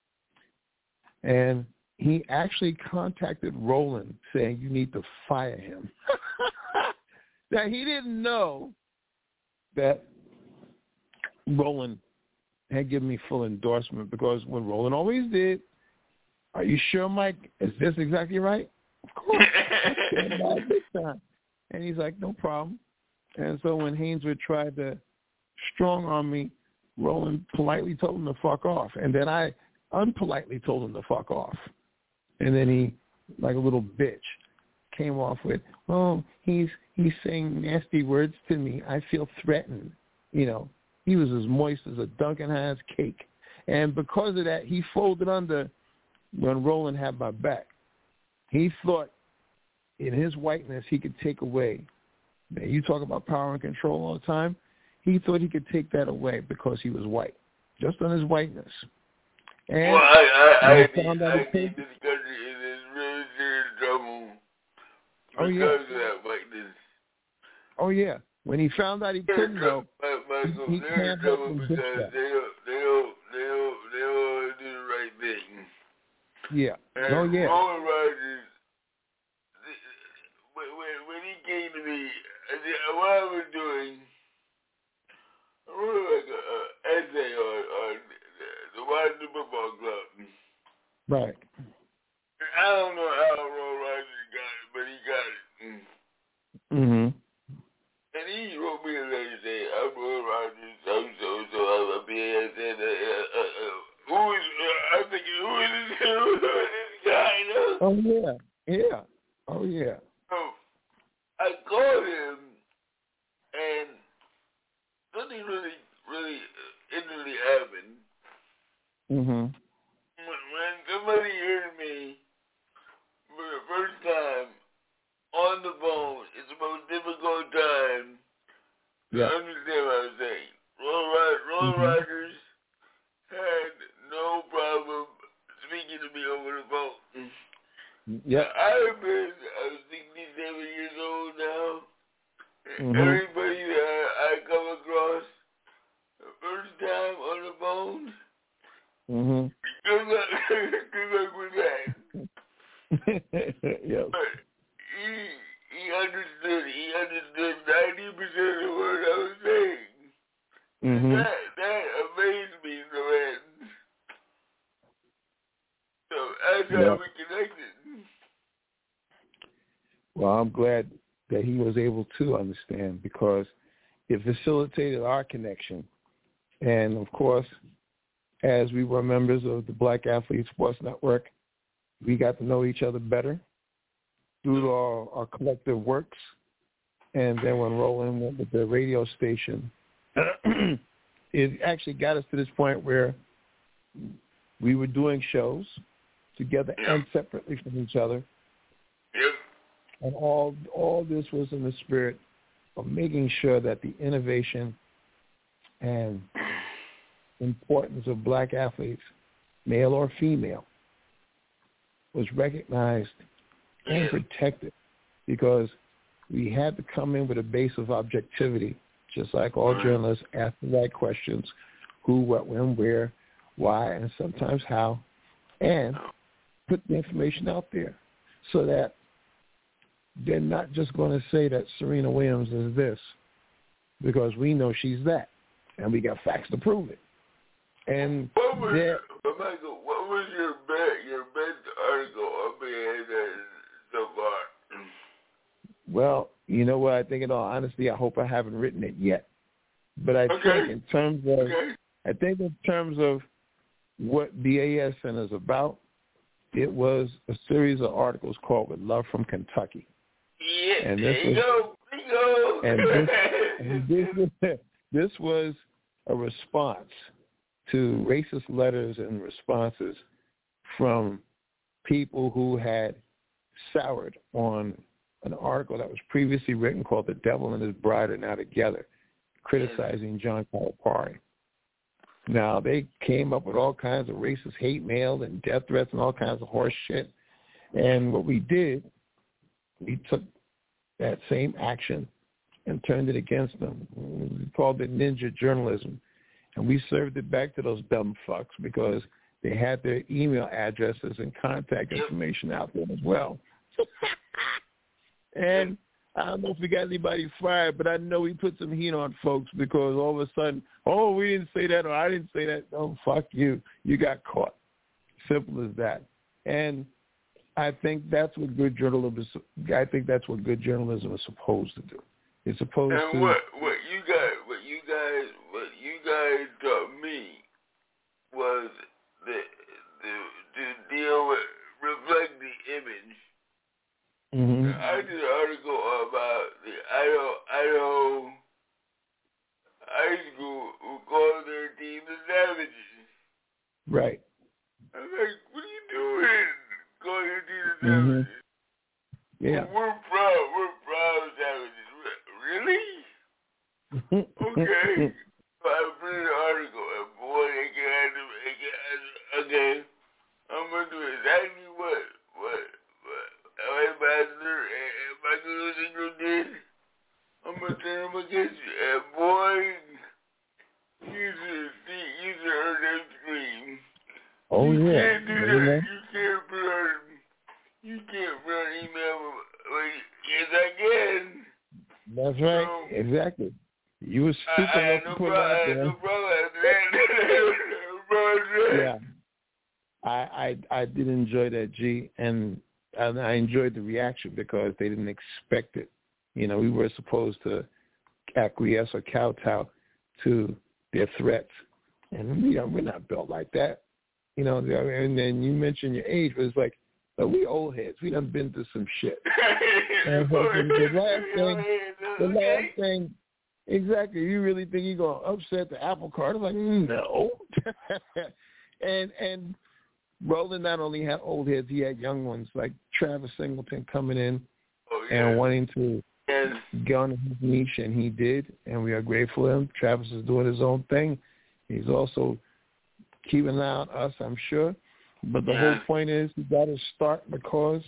And he actually contacted Roland saying, you need to fire him. Now, he didn't know that Roland had given me full endorsement because when Roland always did, are you sure, Mike? Is this exactly right? Of course. Big time. And he's like, no problem. And so when Hainsworth tried to strong arm me, Roland politely told him to fuck off. And then I unpolitely told him to fuck off. And then he, like a little bitch, came off with, oh, he's he's saying nasty words to me. I feel threatened. You know, he was as moist as a Duncan Hines cake. And because of that, he folded under when Roland had my back. He thought in his whiteness he could take away. Man, you talk about power and control all the time. He thought he could take that away because he was white, just on his whiteness. And well, I, I, I, found I, out I it think this country is in really serious trouble oh, because yeah. of that whiteness. Oh, yeah. When he found out he couldn't, though, Michael, he, he they're in can't help trouble but because bitch that. they don't, they don't, they don't, they don't do the right thing. Yeah. And Oh, yeah. Roland Rogers, when, when, when he came to me, I said, what I was doing, I wrote like an essay watch the football club. Right. I don't know how Roy Rogers got it, but he got it. Mm-hmm. And he wrote me a letter saying, I'm Roy Rogers, so so so I'm up here. I said, uh, uh, uh, who is? Uh, I'm thinking, who is this? Who is this guy? You know? Oh yeah, yeah. Oh yeah. So I called him, and something really, really interesting happened. Mm-hmm. When, when somebody heard me for the first time on the phone, it's the most difficult time to yeah. understand what I'm saying. Roy, Rod- Roy mm-hmm. Rogers had no problem speaking to me over the phone. Yeah. I've been, I'm sixty-seven years old now. Mm-hmm. Everybody that I come across, the first time on the phone, mm-hmm. good luck, good luck with that. Yep. But he, he understood, he understood ninety percent of what I was saying. Mm-hmm. That, that amazed me, man. So that's how yep. we connected. Well, I'm glad that he was able to understand because it facilitated our connection. And, of course, as we were members of the Black Athlete Sports Network, we got to know each other better through our, our collective works. And then when Roland went with the radio station, it actually got us to this point where we were doing shows together Yep. and separately from each other. Yep. And all all this was in the spirit of making sure that the innovation and importance of black athletes, male or female, was recognized and protected because we had to come in with a base of objectivity, just like all journalists ask the right questions, who, what, when, where, why, and sometimes how, and put the information out there so that they're not just going to say that Serena Williams is this because we know she's that, and we got facts to prove it. And what was, that, but Michael, what was your best, your best article up here so far? well, you know what? I think in all honesty, I hope I haven't written it yet. But I okay. think in terms of, okay. I think in terms of what B A S N is about, it was a series of articles called "With Love from Kentucky." Yeah, and there this you was, go. There you go. And this, and this, was, this was a response to racist letters and responses from people who had soured on an article that was previously written called "The Devil and His Bride Are Now Together," criticizing John Calipari. Now, they came up with all kinds of racist hate mail and death threats and all kinds of horse shit. And what we did, we took that same action and turned it against them. We called it ninja journalism. And we served it back to those dumb fucks because they had their email addresses and contact information out there as well. And I don't know if we got anybody fired, but I know we put some heat on folks because all of a sudden, oh, we didn't say that or I didn't say that. Oh, fuck you. You got caught. Simple as that. And I think that's what good journalism is. I think that's what good journalism is supposed to do. It's supposed and to. what what you guys what you guys what you guys taught me was the the to deal with reflect the image. Mm-hmm. I did an article about the Idaho Idaho high school who called their team the Savages. Right. I'm like, what are you doing? Calling your team the Mm-hmm. Savages? Yeah. We're proud. We're proud of Savages. Really? Okay. So I printed an article, and boy, they can have okay. I'm gonna do exactly what what what our ambassador and Michael Luther did. I'm gonna turn them against you, and boy, you should see, you should heard them scream. Oh you yeah. Can't do yeah. that. You can't put on. You can't put on email. Yes, I can. That's right. So, exactly. You were stupid I, I enough no to put problem, it out I there. no problem after that. No problem after Yeah. I, I I did enjoy that, G, and, and I enjoyed the reaction because they didn't expect it. You know, we were supposed to acquiesce or kowtow to their threats, and you know, we're not built like that. You know, and then you mentioned your age, but it's like, but we old heads. We done been through some shit. And the last thing, the last thing, exactly. You really think you're gonna upset the apple cart? I'm like, no. and and Roland not only had old heads, he had young ones like Travis Singleton coming in oh, yeah. and wanting to yes. get on his niche, and he did, and we are grateful for him. Travis is doing his own thing. He's also keeping an eye on us, I'm sure. But the yeah. whole point is you got to start because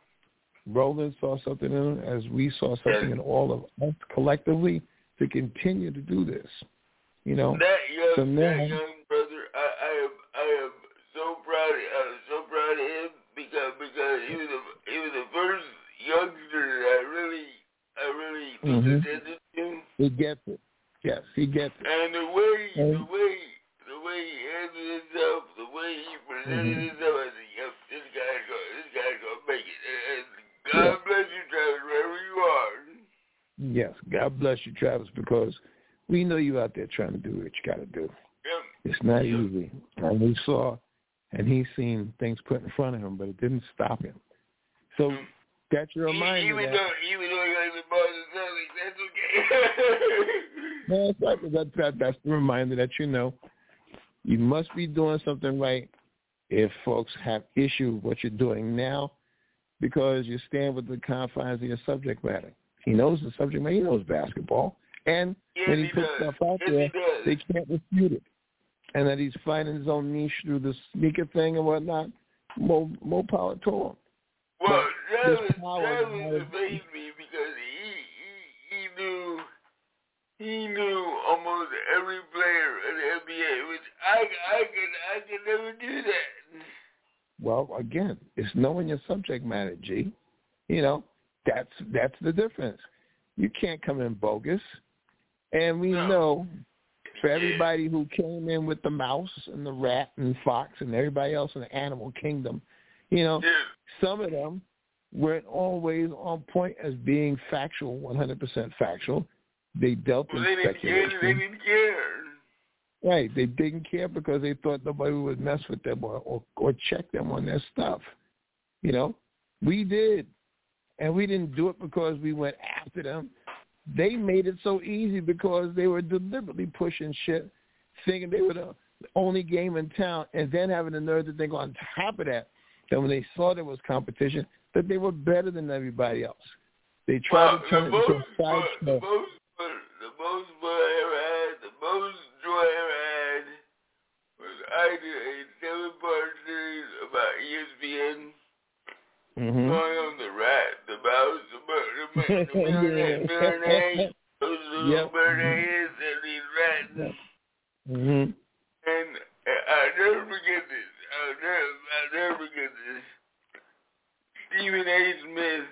Roland saw something in him as we saw something yes. in all of us collectively to continue to do this. You know, that young, so now, that young brother, I, I am, I am so proud. Of, I'm so proud of him because because he was the, he was the first youngster that I really, I really paid mm-hmm. attention to. He gets it. Yes, he gets it. And the way, and, the way, the way he handled himself, the way he presented mm-hmm. himself, I said, yep, this guy's going, this guy's going to make it. And God yeah. bless you, Travis, wherever you are. Yes, God bless you, Travis, because we know you out there trying to do what you got to do. Yep. It's not yep. easy. And we saw, and he's seen things put in front of him, but it didn't stop him. So mm. that's your reminder. Even that, though, even though he likes the Boston Celtics, that's okay. No, it's like that, that, that's the reminder that you know you must be doing something right if folks have issue with what you're doing now because you stand with the confines of your subject matter. He knows the subject matter. He knows basketball. And yes, when he, he puts does. stuff out yes, there, they can't refute it. And that he's finding his own niche through the sneaker thing and whatnot, more, more power to him. Well, Travis, power Travis amazed me because he, he, he knew he knew almost every player in the N B A, which I, I, could, I could never do that. Well, again, it's knowing your subject matter, G. You know, that's that's the difference. You can't come in bogus. And we no. know for everybody who came in with the mouse and the rat and fox and everybody else in the animal kingdom, you know, yeah. some of them weren't always on point as being factual, one hundred percent factual. They dealt well, in they didn't speculation. care, they didn't care. Right. They didn't care because they thought nobody would mess with them or, or, or check them on their stuff. You know, we did. And we didn't do it because we went after them. They made it so easy because they were deliberately pushing shit, thinking they were the only game in town, and then having the nerve to think on top of that, that when they saw there was competition, that they were better than everybody else. They tried well, to turn it into a side show. The most, the most fun I ever had, the most joy I ever had was I did a seven-part series about E S P N. Mm-hmm. Going on the rat, the mouse, the bird, the Bernay, those little yep. Bernays and these rats. Mm-hmm. And I'll never forget this. I'll never, I'll never forget this. Stephen A. Smith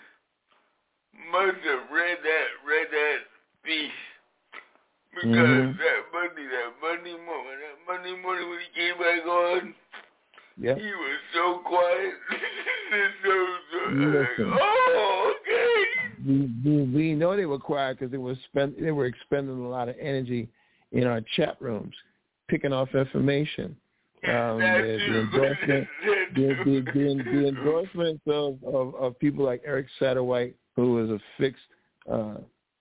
must have read that, read that piece. Because mm-hmm. that Monday, that Monday morning, that Monday morning when he came back on, yep. he was so quiet. so, so, like, oh, okay. We, we, we know they were quiet because they were spend, they were expending a lot of energy in our chat rooms, picking off information. Um, the, the, endorsement, the, the, the, the endorsements of, of, of people like Eric Satterwhite, who was a fixed uh,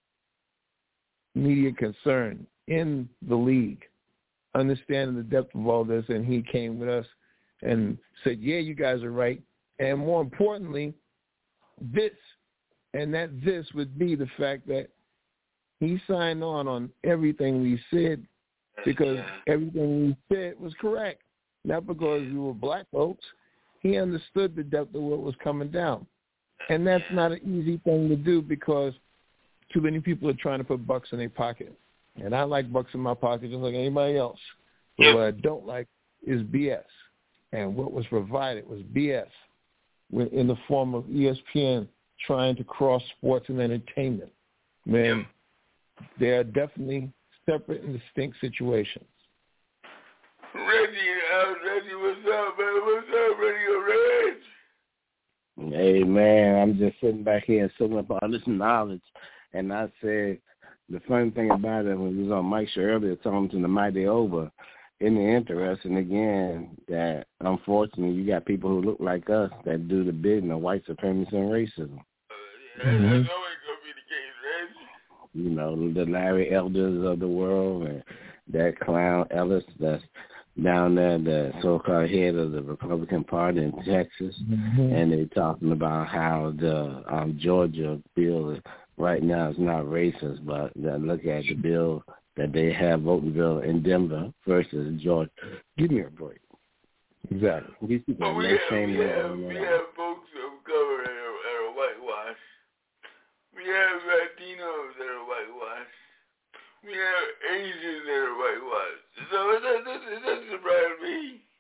media concern in the league, understanding the depth of all this, and he came with us and said, yeah, you guys are right. And more importantly, this, and that this would be the fact that he signed on on everything we said because yeah. everything we said was correct. Not because we were black folks. He understood the depth of what was coming down. And that's not an easy thing to do because too many people are trying to put bucks in their pocket. And I like bucks in my pocket just like anybody else. But yep. what I don't like is B S. And what was provided was B S in the form of E S P N trying to cross sports and entertainment. Man, yep. they are definitely separate and distinct situations. Reggie in the house. Reggie, what's up, man? What's up, Radio Reg? Hey, man, I'm just sitting back here and soaking up all this knowledge. And I said, the funny thing about it, when we was on Mike's show earlier talking to the Mighty Over, isn't it interesting, again, that unfortunately you got people who look like us that do the bidding of white supremacy and racism. Uh, yeah, mm-hmm. That's always going to be the case, Reg. You know, the Larry Elders of the world and that clown Ellis that's down there, the so-called head of the Republican Party in Texas, mm-hmm. and they're talking about how the um, Georgia bill right now is not racist, but then look at the bill that they have voting bill in Denver versus Georgia. Give me a break. Exactly. These people well, we, have, we, have, we have folks of color that are, that are whitewashed. We have Latinos that are whitewashed. We have Asians that are whitewashed. So it doesn't, it doesn't surprise me.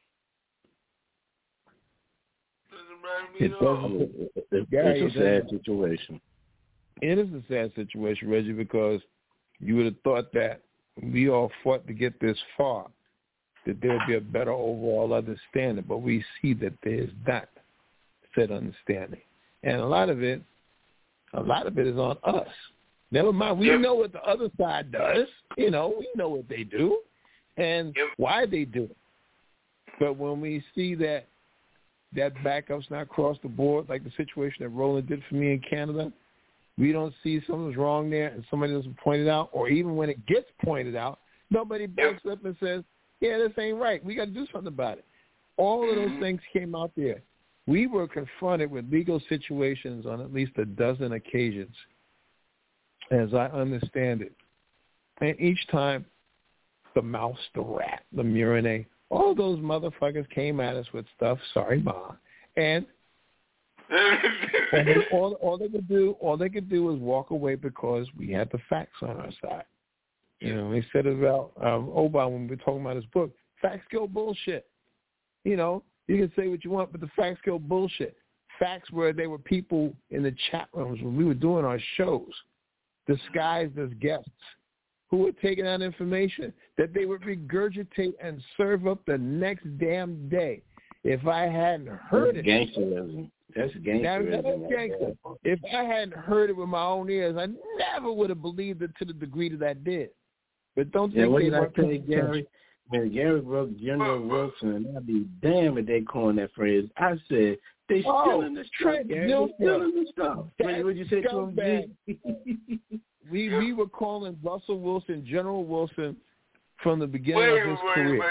It doesn't surprise me at all. It's a sad situation. It is a sad situation, Reggie, because you would have thought that we all fought to get this far, that there would be a better overall understanding, but we see that there is not said understanding. And a lot of it, a lot of it is on us. Never mind, we yep. know what the other side does. You know, we know what they do and yep. why they do it. But when we see that that backup's not across the board, like the situation that Roland did for me in Canada, we don't see something's wrong there and somebody doesn't point it out, or even when it gets pointed out, nobody backs yep. up and says, yeah, this ain't right. We got to do something about it. All of those things came out there. We were confronted with legal situations on at least a dozen occasions, as I understand it. And each time, the mouse, the rat, the Murine, all those motherfuckers came at us with stuff, sorry, Ma. And and all, all they could do, all they could do was walk away because we had the facts on our side. You know, they said about um, Obama when we were talking about his book, facts kill bullshit. You know, you can say what you want, but the facts kill bullshit. Facts where they were people in the chat rooms when we were doing our shows, disguised as guests, who were taking out information that they would regurgitate and serve up the next damn day. If I hadn't heard it, gangsterism. That's gangsterism. That, that's gangster. If I hadn't heard it with my own ears, I never would have believed it to the degree that I did. But don't yeah, think what they did I tell you, Gary? When Gary broke General Wilson, and I'd be damned if they coined that phrase. I said, they oh, stealing the stuff, Gary. They stealing the stuff. What you say to him? we, we were calling Russell Wilson General Wilson from the beginning way of his career.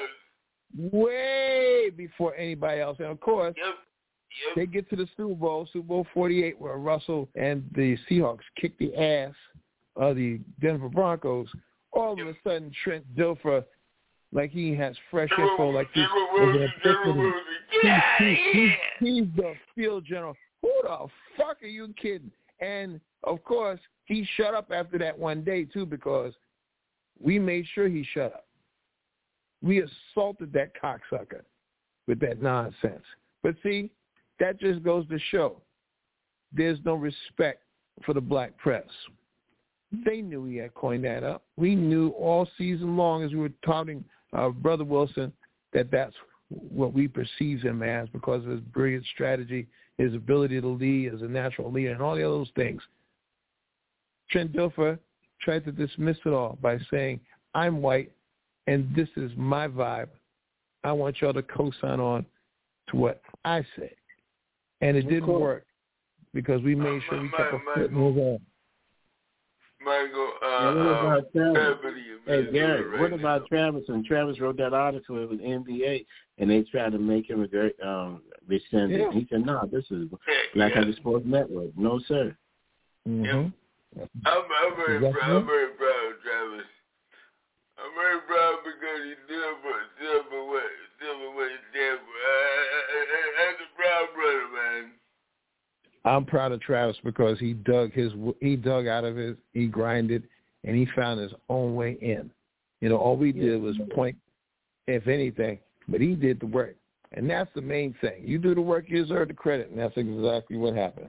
Way before anybody else. And, of course, yep. Yep. they get to the Super Bowl, Super Bowl forty-eight, where Russell and the Seahawks kick the ass of the Denver Broncos. All yep. of a sudden, Trent Dilfer, like he has fresh General, info, like he, General, General, he, he, he, he's the field general. Who the fuck are you kidding? And, of course, he shut up after that one day, too, because we made sure he shut up. We assaulted that cocksucker with that nonsense. But see, that just goes to show there's no respect for the black press. They knew he had coined that up. We knew all season long as we were touting uh, Brother Wilson that that's what we perceive him as because of his brilliant strategy, his ability to lead as a natural leader, and all the other those things. Trent Dilfer tried to dismiss it all by saying, I'm white, and this is my vibe. I want y'all to co-sign on to what I say. And it didn't cool. work because we made sure we kept a foot in his arm. Michael, uh, yeah, what about Travis? Hey, Gary, right what about now. Travis? And Travis wrote that article with N B A, and they tried to make him a great um, rescind it. Yeah. He said, no, this is Black yeah. Hunter Sports Network. No, sir. Mm-hmm. Yeah. I'm, I'm, very proud, I'm very proud of Travis. I'm very proud because he did for, did for what, did for what he did for. That's a proud brother, man. I'm proud of Travis because he dug his he dug out of his he grinded and he found his own way in. You know, all we did was point, if anything, but he did the work, and that's the main thing. You do the work, you deserve the credit, and that's exactly what happened.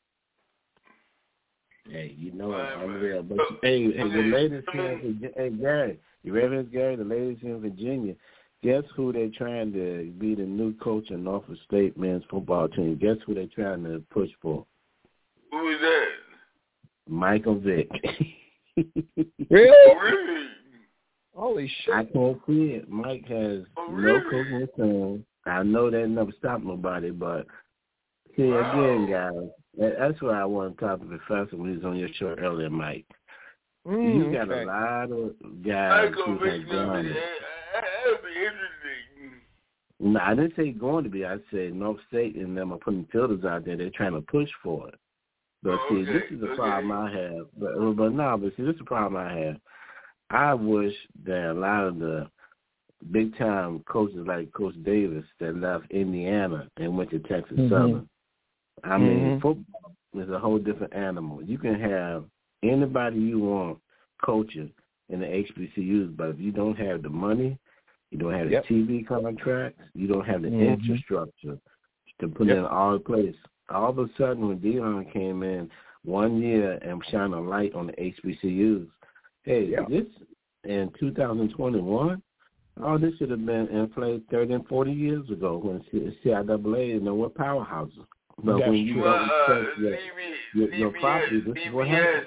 Hey, you know it, unreal. But hey, hey, the latest here, hey Gary, you ready for this, Gary? The latest in Virginia, Guess who they're trying to be the new coach of Norfolk State men's football team? Guess who they're trying to push for? Who is that? Michael Vick. Really? Oh, really? Holy shit. I can't see it. Mike has Oh, no really? coaching return. I know that never stopped nobody, but see, Wow. again, guys, that, that's why I want to talk to the professor when he was on your show earlier, Mike. Mm, You got okay. a lot of guys Michael who have Vick, gone. that'd be interesting. No, I didn't say going to be. I said North State and them are putting fielders out there. They're trying to push for it. But Oh, see, okay, this is the okay. problem I have. But, but no, but see, this is the problem I have. I wish that a lot of the big-time coaches like Coach Davis that left Indiana and went to Texas Mm-hmm. Southern. I mean, Mhm. football is a whole different animal. You can have anybody you want coaching in the H B C Us, but if you don't have the money, you don't have the Yep. T V contracts, you don't have the Mhm. infrastructure to put Yep. in all the place. All of a sudden, when Deion came in one year and shined a light on the H B C Us, hey, Yeah. this in two thousand twenty-one, oh, this should have been in place thirty and forty years ago when C I A A didn't know what powerhouses. But That's when you true. Well, don't uh, respect your, C B, your, your property, this is what happens.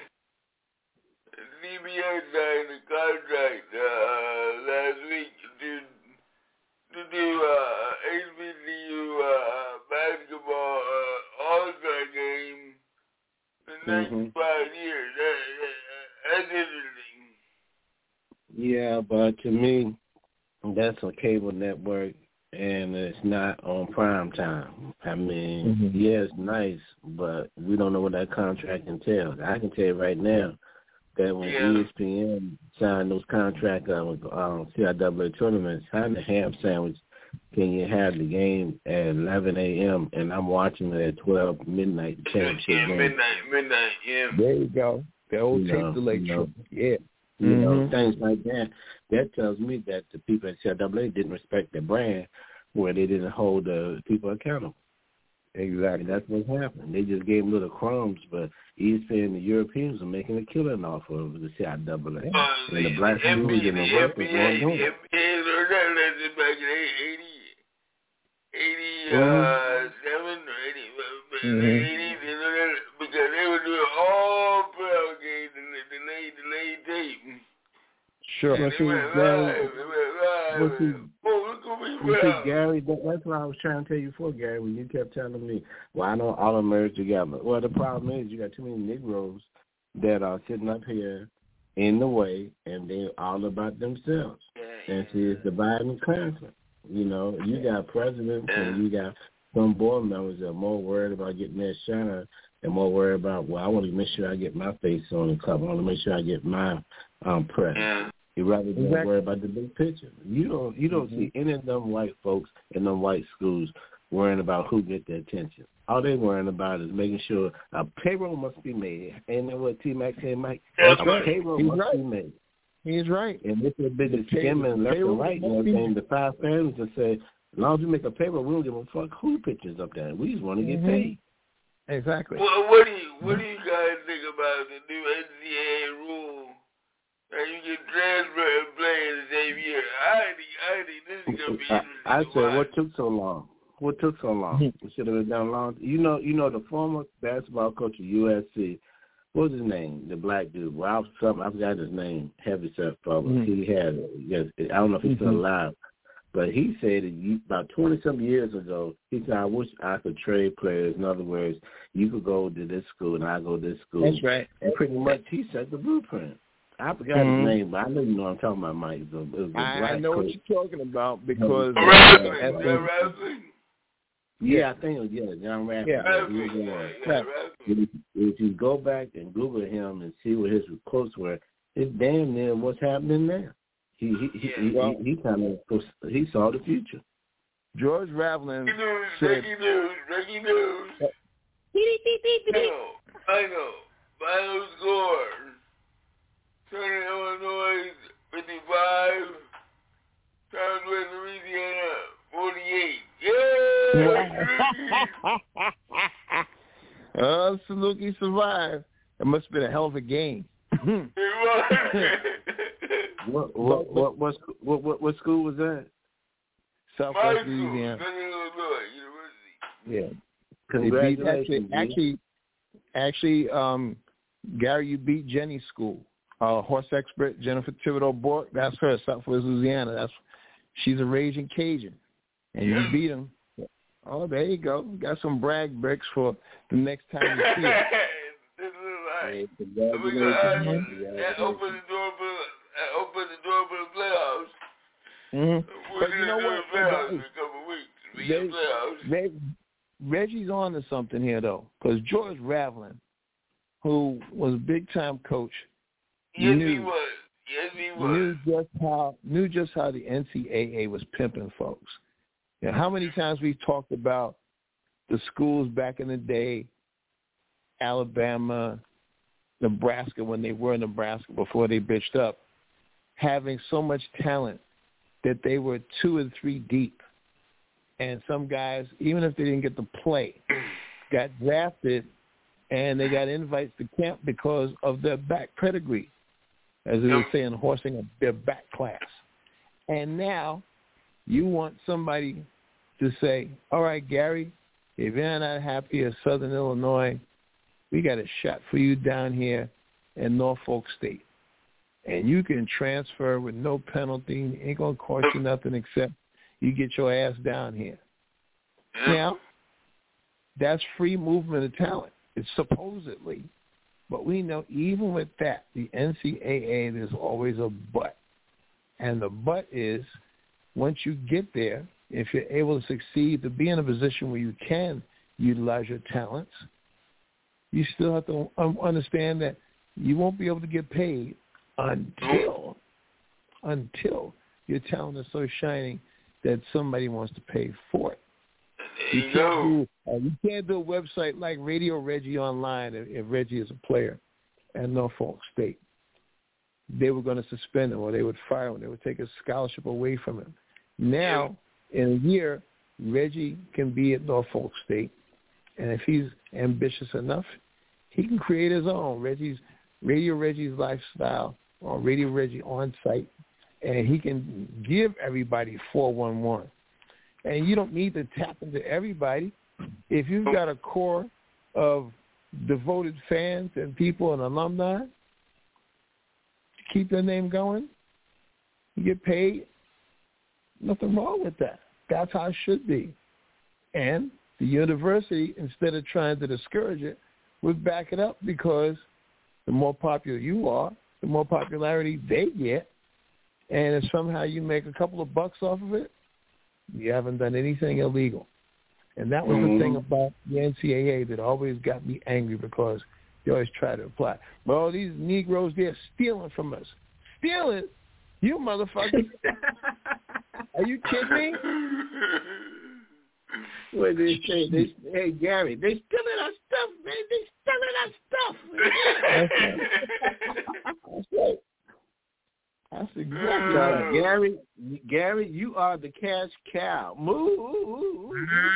C B S signed a contract uh, last week to to do uh, H B C U uh, basketball uh, All-Star game the next Mhm. five years. That, that, that's interesting. Yeah, but to me, that's a cable network, and it's not on prime time. I mean, Mhm. yeah, it's nice, but we don't know what that contract entails. I can tell you right now that when Yeah. E S P N signed those contracts uh, with um, C I A A tournaments, how in the ham sandwich can you have the game at eleven a.m. and I'm watching it at twelve midnight, the championship Yeah, game? midnight, midnight, yeah. There you go. The old You tape know, delay you know. trick. Yeah. You know, Mhm. things like that. That tells me that the people at C I A A didn't respect their brand, where they didn't hold the people accountable. Exactly. And that's what happened. They just gave them little crumbs, but E S P N and the Europeans are making a killing off of the C I A A. Uh, And the black the schools N B A, and the the workers N B A, weren't doing the it. N B A learned that lesson back in eighty, eighty, Mhm. uh, seven or eighty, Mhm. eighty, they learned that because they were doing all playoff games and the delayed, delayed tape. Sure. And Well, they see, went Gary, live, they went live. well, see, and, oh, look at me, You see, bro. Gary, that, that's what I was trying to tell you before, Gary, when you kept telling me, well, I don't all merge together. Well, the problem is you got too many Negroes that are sitting up here in the way, and they're all about themselves. Yeah, And see, it's dividing and conquering. You know, you got presidents and you got some board members that are more worried about getting their shine and more worried about, well, I want to make sure I get my face on the cover. I want to make sure I get my um, press. yeah. You rather than Exactly. worry about the big picture. You don't you don't Mhm. see any of them white folks in them white schools worrying about who get their attention. All they worrying about is making sure a payroll must be made. Ain't that what T Mac said, Mike? That's a right. payroll He's must right. be made. He's right. And this is big The pay- skimming left payroll and right and must be everything. The five families that say, as long as we make a payroll, we don't give a fuck who pitches up there. We just want to get Mhm. paid. Exactly. Well, what do you what do you guys think about the new N C A A rule that you can transfer and play in the same year? I think I think this is gonna be I, interesting. I to said, watch. what took so long? What took so long? It should have been done long. You know, you know the former basketball coach of U S C. What was his name? The black dude. Ralph something. I forgot his name. Heavy set fellow. Mhm. He had. Yes, I don't know if he's still Mhm. alive, but he said that you, about twenty some years ago, he said, "I wish I could trade players. In other words, you could go to this school and I go to this school." That's right. And pretty much he set the blueprint. I forgot Mhm. his name, but I know you know what I'm talking about, Mike. It was a, it was a I, I black know coach. what you're talking about because Yeah. uh, Wrestling, at yeah, the- wrestling, Yeah, I think it was, yeah, John Rafford. Yeah. Yeah, he wrestling, was the yeah, one. yeah, Right. wrestling. If, if you go back and Google him and see what his quotes were, it's damn near what's happening now. He he he, he, Well- he, he kind of he saw the future. George Raveling Breaking news, said, breaking news, breaking news. I know, I know. Final score. Southern Illinois fifty-five. Southwest Louisiana forty-eight. Yeah! uh, Saluki survived. It must have been a hell of a game. It was. What what what what what, what, what school was that? Southwest Louisiana. Yeah. Congratulations. Actually, actually, actually, um, Gary, you beat Jenny's school. Uh, horse expert Jennifer Thibodeau Bork. That's her, Southwest Louisiana. That's she's a raging Cajun, and you beat him. Oh, there you go. Got some brag bricks for the next time you see it. Hey, congratulations. That opened the door for that opened the door for the playoffs. Mm-hmm. But you know what? Playoffs in a couple of weeks. They, playoffs. they, Reggie's on to something here, though, because George Raveling, who was a big-time coach, yes, knew, he was. Yes, he was. Knew just how knew just how the N C A A was pimping folks. You know, how many times we talked about the schools back in the day, Alabama, Nebraska, when they were in Nebraska before they bitched up, having so much talent that they were two and three deep. And some guys, even if they didn't get to play, got drafted and they got invites to camp because of their back pedigree, as they would say in horsing, their back class. And now you want somebody to say, all right, Gary, if you're not happy at Southern Illinois, we got a shot for you down here in Norfolk State. And you can transfer with no penalty. It ain't going to cost you nothing except you get your ass down here. Now, that's free movement of talent. It's supposedly. But we know even with that, the N C A A, there's always a but. And the but is once you get there, if you're able to succeed, to be in a position where you can utilize your talents, you still have to understand that you won't be able to get paid until, until your talent is so shining that somebody wants to pay for it. You can't, do, uh, you can't do a website like Radio Reggie Online if, if Reggie is a player at Norfolk State. They were going to suspend him or they would fire him. They would take a scholarship away from him. Now, in a year, Reggie can be at Norfolk State, and if he's ambitious enough, he can create his own Reggie's Radio Reggie's Lifestyle or Radio Reggie On Site, and he can give everybody four one one. And you don't need to tap into everybody. If you've got a core of devoted fans and people and alumni, keep their name going, you get paid. Nothing wrong with that. That's how it should be. And the university, instead of trying to discourage it, would back it up because the more popular you are, the more popularity they get. And if somehow you make a couple of bucks off of it, you haven't done anything illegal. And that was mm-hmm. the thing about the N C A A that always got me angry because they always try to apply. Well, these Negroes, they're stealing from us. Stealing? You motherfuckers. Are you kidding me? What did they say? They, hey, Gary, they stealing our stuff, man. They stealing our stuff. That's right. That's exactly right. Gary, Gary, you are the cash cow. Moo.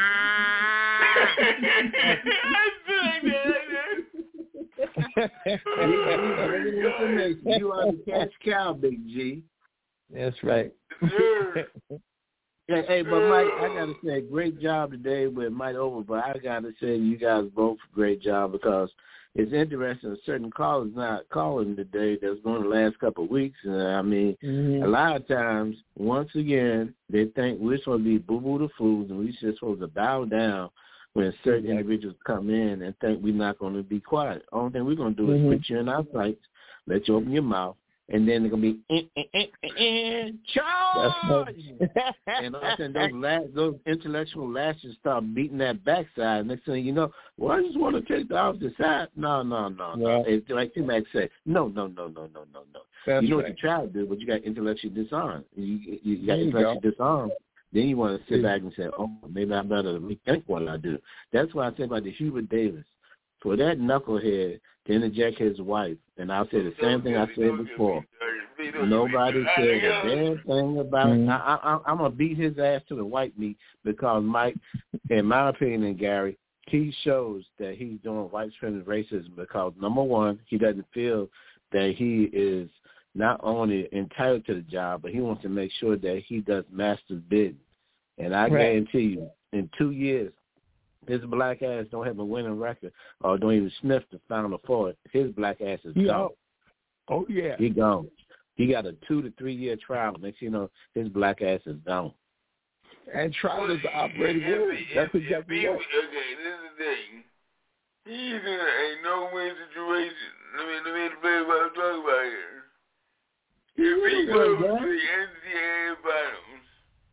You are the cash cow, Big G. That's right. Yeah, hey, but Mike, I gotta say, great job today with Mike Over. But I gotta say, you guys both great job because it's interesting. A certain callers not calling today. That's going to last couple of weeks. And I mean, mm-hmm. a lot of times, once again, they think we're supposed to be boo boo the fools, and we're just supposed to bow down when certain mm-hmm. individuals come in and think we're not going to be quiet. Only thing we're going to do mm-hmm. is put you in our sights, let you open your mouth, and then they're going to be, eh, eh, eh, eh, eh, charge! And all of a sudden, those, la- those intellectual lashes start beating that backside. Next thing you know, well, I just want to take the opposite side. No, no, no, no. Yeah. It's like Tim Mack said, no, no, no, no, no, no, no. That's you know right. what you try to do, but you got intellectually disarmed. You, you, you got intellectually go. disarmed. Then you want to sit back and say, oh, maybe I better rethink what I do. That's why I say about the Hubert Davis. For that knucklehead to interject his wife, and I'll say the same thing I said before. Nobody said a damn thing about it. I, I, I'm going to beat his ass to the white meat because Mike, in my opinion, and Gary, he shows that he's doing white supremacist racism because, number one, he doesn't feel that he is not only entitled to the job, but he wants to make sure that he does master's bidding. And I right. guarantee you, in two years, his black ass don't have a winning record or don't even sniff the Final Four. His black ass is yeah. gone. Oh, yeah. He gone. He got a two to three year trial. Next you know, his black ass is gone. And trial is the operating word. That's exactly right. Okay, this is the thing. He's in a no-win situation. Let me, let me explain what I'm talking about here. If he goes to the N C double A finals,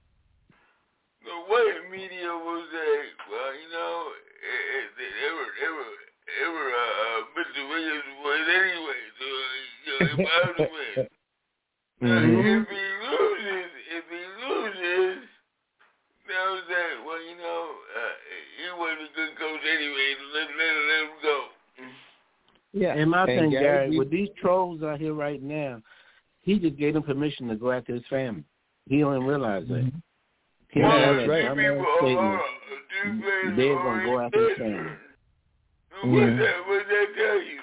the white media will say, well, you know, it, it, they were, they were, they were uh, Mister Williams boys anyway, so, you know, they bound to win. Now, Mm-hmm. if he loses, if he loses, they'll say, well, you know, uh, he wasn't a good coach anyway, so let, let, let him go. Yeah, and my and thing, Gary, Gary, we, with these trolls out here right now, he just gave them permission to go after his family. He don't even realize that. Mm-hmm. He Yeah, don't that's realize right. that. They're going to go after his family. So what Mm-hmm. that, what that tell you?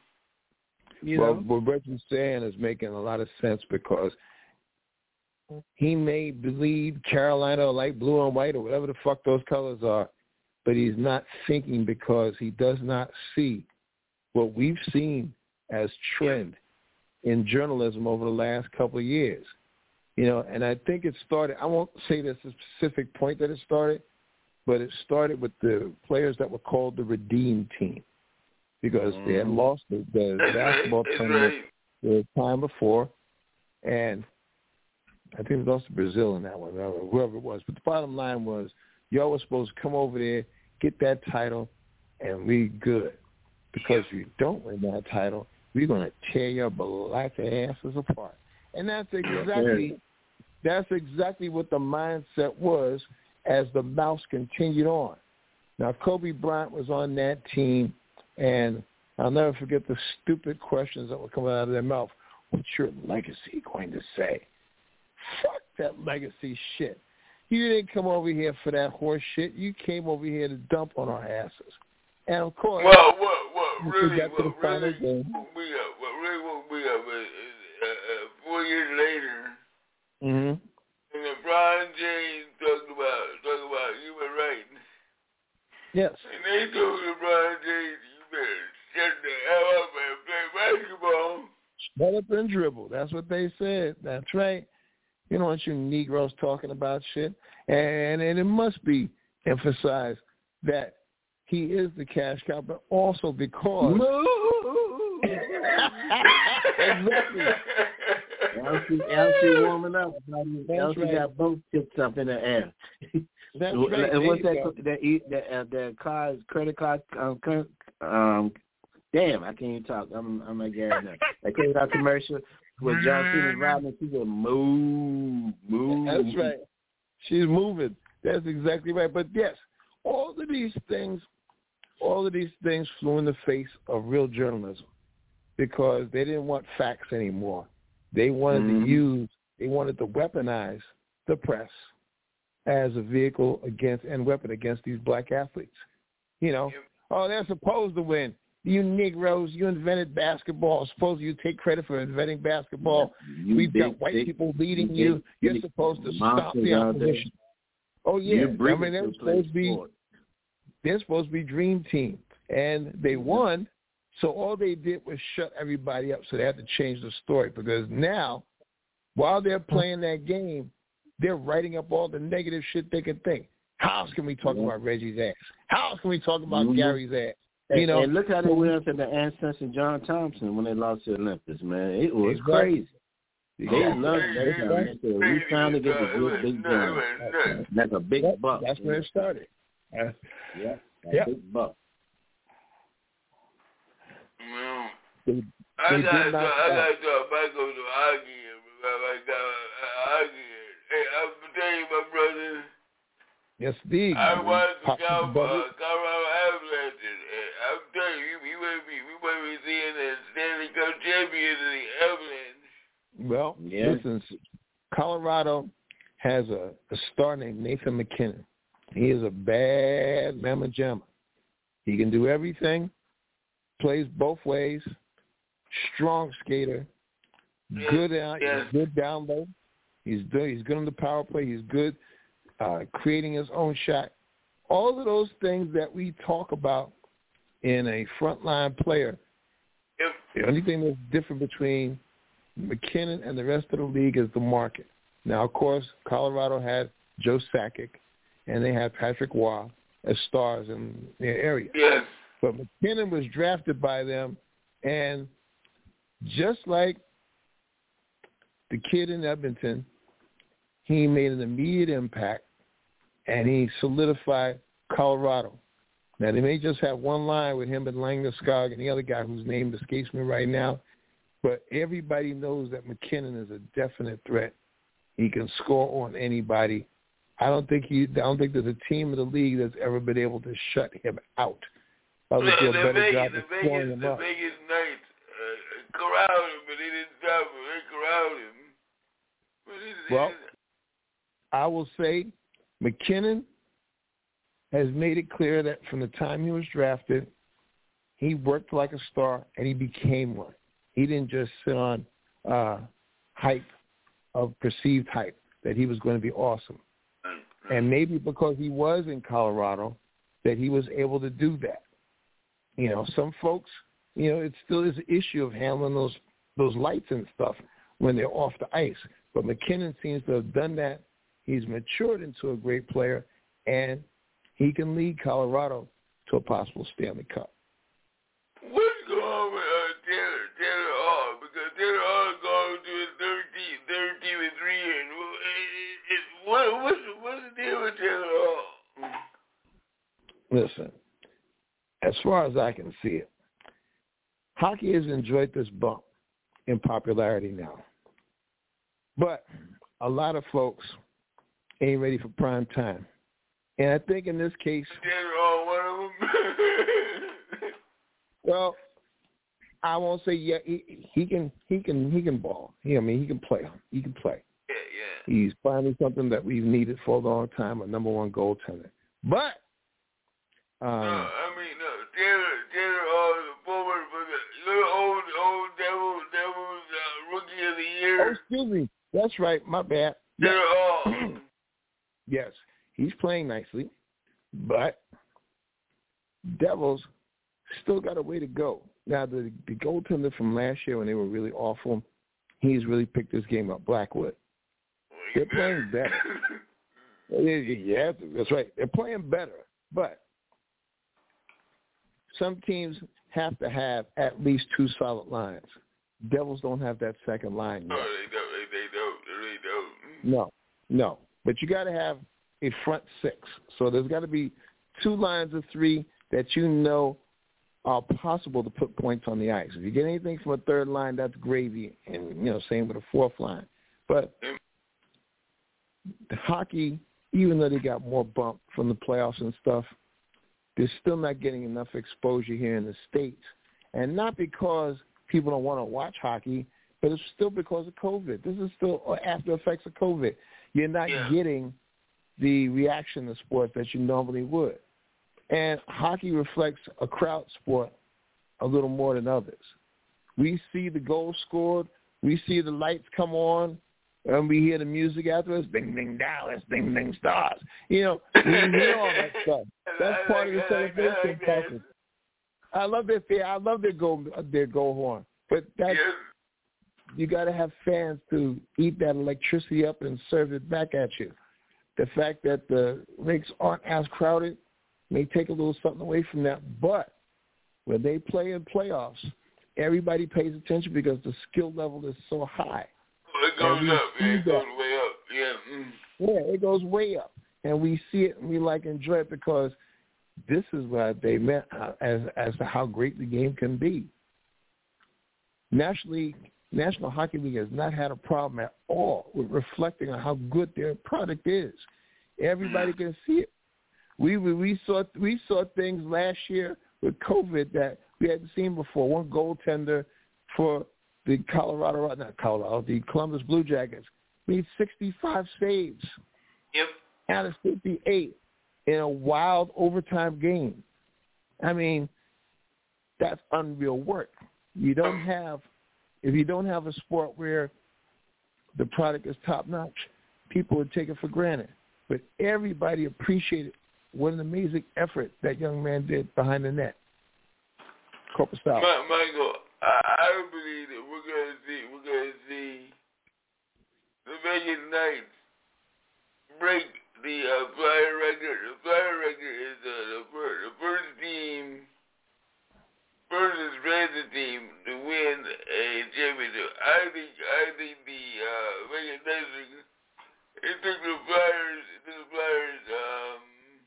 You well, know? what Reggie's saying is making a lot of sense because he may believe Carolina or light blue and white or whatever the fuck those colors are, but he's not thinking because he does not see what we've seen as trend in journalism over the last couple of years. You know, and I think it started, I won't say there's a specific point that it started, but it started with the players that were called the Redeem Team because mm. they had lost the, the basketball right, tournament right. the time before, and I think it was also Brazil in that one, whoever it was. But the bottom line was, y'all were supposed to come over there, get that title, and we good. Because if you don't win that title, we're going to tear your black asses apart. And that's exactly that's exactly what the mindset was as the mouse continued on. Now, Kobe Bryant was on that team, and I'll never forget the stupid questions that were coming out of their mouth. What's your legacy going to say? Fuck that legacy shit. You didn't come over here for that horse shit. You came over here to dump on our asses. And, of course, well, what, what, really, got to the what, final really, game. what we got, what really woke me up is, uh, uh, four years later, mm-hmm. and LeBron James talked about, talked about human rights. Yes. And they told LeBron James, you better shut the hell up and play basketball. Shut up and dribble. That's what they said. That's right. You don't want you Negroes talking about shit. And, and it must be emphasized that he is the cash cow, but also because exactly. Elsie, Elsie warming up. Elsie right. got both tips up in the air. That's and right. what's that? That that uh, that cards, credit card, um, um, damn, I can't even talk. I'm I'm like Gary now. That credit card commercial with John Cena riding, she said, "Move, move." That's right. She's moving. That's exactly right. But yes, all of these things. All of these things flew in the face of real journalism because they didn't want facts anymore. They wanted mm-hmm. to use, they wanted to weaponize the press as a vehicle against and weapon against these black athletes. You know, oh, they're supposed to win. You Negroes, you invented basketball. Suppose you take credit for inventing basketball. You We've big, got white big, people leading big, you. You're big, supposed to stop the opposition. Oh, yeah. I mean, they're supposed to be... Sport. They're supposed to be dream team, and they won, so all they did was shut everybody up, so they had to change the story because now, while they're playing that game, they're writing up all the negative shit they can think. How else can we talk about Reggie's ass? How else can we talk about mm-hmm. Gary's ass? You you know, and look how they went after the ancestor John Thompson when they lost to Olympus, man. It was exactly. crazy. They yeah. loved that. They said, we trying to get the good big John. That's a big that, buck. That's where it started. Uh, yeah. Yeah. Big buck. Well, they, I they got to, I did not got to Michael to argue because I got to argue. Hey, I'm going to tell you, my brother. Yes, indeed. I was the Cal, uh, Colorado Avalanche. And I'm telling you, we might be, we might be seeing the Stanley Cup champions of the Avalanche. Well, yeah. listen, Colorado has a, a star named Nathan McKinnon. He is a bad mamma jamma. He can do everything, plays both ways, strong skater, yes. good out, yes. he's good down low. He's good. He's good on the power play. He's good uh, creating his own shot. All of those things that we talk about in a frontline player, Yep. the only thing that's different between McKinnon and the rest of the league is the market. Now, of course, Colorado had Joe Sakic, and they had Patrick Waugh as stars in their area. Yes. But McKinnon was drafted by them, and just like the kid in Edmonton, he made an immediate impact, and he solidified Colorado. Now, they may just have one line with him and Landeskog and the other guy whose name escapes me right now, but everybody knows that McKinnon is a definite threat. He can score on anybody. I don't think he. I don't think there's a team in the league that's ever been able to shut him out. Others do a the better Vegas, job the of Vegas, scoring him the up. Vegas Knights uh, corralled him, but they didn't stop him. They corralled him. But he, Well, he, I will say McKinnon has made it clear that from the time he was drafted, he worked like a star, and he became one. He didn't just sit on uh, hype of perceived hype that he was going to be awesome. And maybe because he was in Colorado that he was able to do that. You know, some folks, you know, it still is an issue of handling those those lights and stuff when they're off the ice. But McKinnon seems to have done that. He's matured into a great player, and he can lead Colorado to a possible Stanley Cup. what's going on with uh, Taylor, Taylor Hall? Because Taylor Hall is going to his third team, third team in three years. It, it, what, what's, what's the deal with Taylor Hall? Listen, as far as I can see it, hockey has enjoyed this bump in popularity now. But a lot of folks ain't ready for prime time. And I think in this case, Taylor Hall, one of them. well, I won't say yeah. He, he can he can he can ball. He, I mean he can play. He can play. Yeah, yeah. He's finally something that we've needed for a long time, a number one goaltender. But um, no, I mean no. Taylor Taylor Hall is a forward for the you're the old old Devil Devils uh, rookie of the oh, year. excuse me. That's right. My bad. Taylor Hall. Yes, he's playing nicely, but Devils still got a way to go. Now, the, the goaltender from last year when they were really awful, he's really picked this game up, Blackwood. They're playing better. Yeah, that's right. They're playing better, but some teams have to have at least two solid lines. Devils don't have that second line yet. No, they don't. They, they don't. They really don't. No, no. But you got to have a front six. So there's got to be two lines of three that you know are possible to put points on the ice. If you get anything from a third line, that's gravy. And, you know, same with a fourth line. But the hockey, even though they got more bump from the playoffs and stuff, they're still not getting enough exposure here in the States. And not because people don't want to watch hockey, but it's still because of COVID. This is still after effects of COVID. You're not yeah. getting the reaction to sports that you normally would. And hockey reflects a crowd sport a little more than others. We see the goals scored. We see the lights come on. And we hear the music afterwards, bing, bing, Dallas, bing, bing, Stars. You know, we hear all that stuff. That's part of the celebration process. I love their I love their go their go horn, but that's Yeah. you got to have fans to eat that electricity up and serve it back at you. The fact that the rinks aren't as crowded may take a little something away from that, but when they play in playoffs, everybody pays attention because the skill level is so high. It goes we up. Yeah, see it goes that. way up. Yeah. Mm. Yeah, it goes way up, and we see it and we like enjoy it because this is what they meant uh, as as to how great the game can be. National League, National Hockey League has not had a problem at all with reflecting on how good their product is. Everybody can see it. We we, we saw we saw things last year with COVID that we hadn't seen before. One goaltender for the Colorado, not Colorado, the Columbus Blue Jackets made sixty-five saves Yep. out of fifty-eight in a wild overtime game. I mean, that's unreal work. You don't have, if you don't have a sport where the product is top notch, people would take it for granted. but everybody appreciated what an amazing effort that young man did behind the net. Corpus South. Ma- Michael, I, I believe that we're going to see, we're going to see the Vegas Knights break the uh, Flyer record. The Flyer record is uh, the, first, the first team, first transit team to win a championship. I think, I think the uh, Vegas Knights, it took the Flyers, it took the Flyers, um,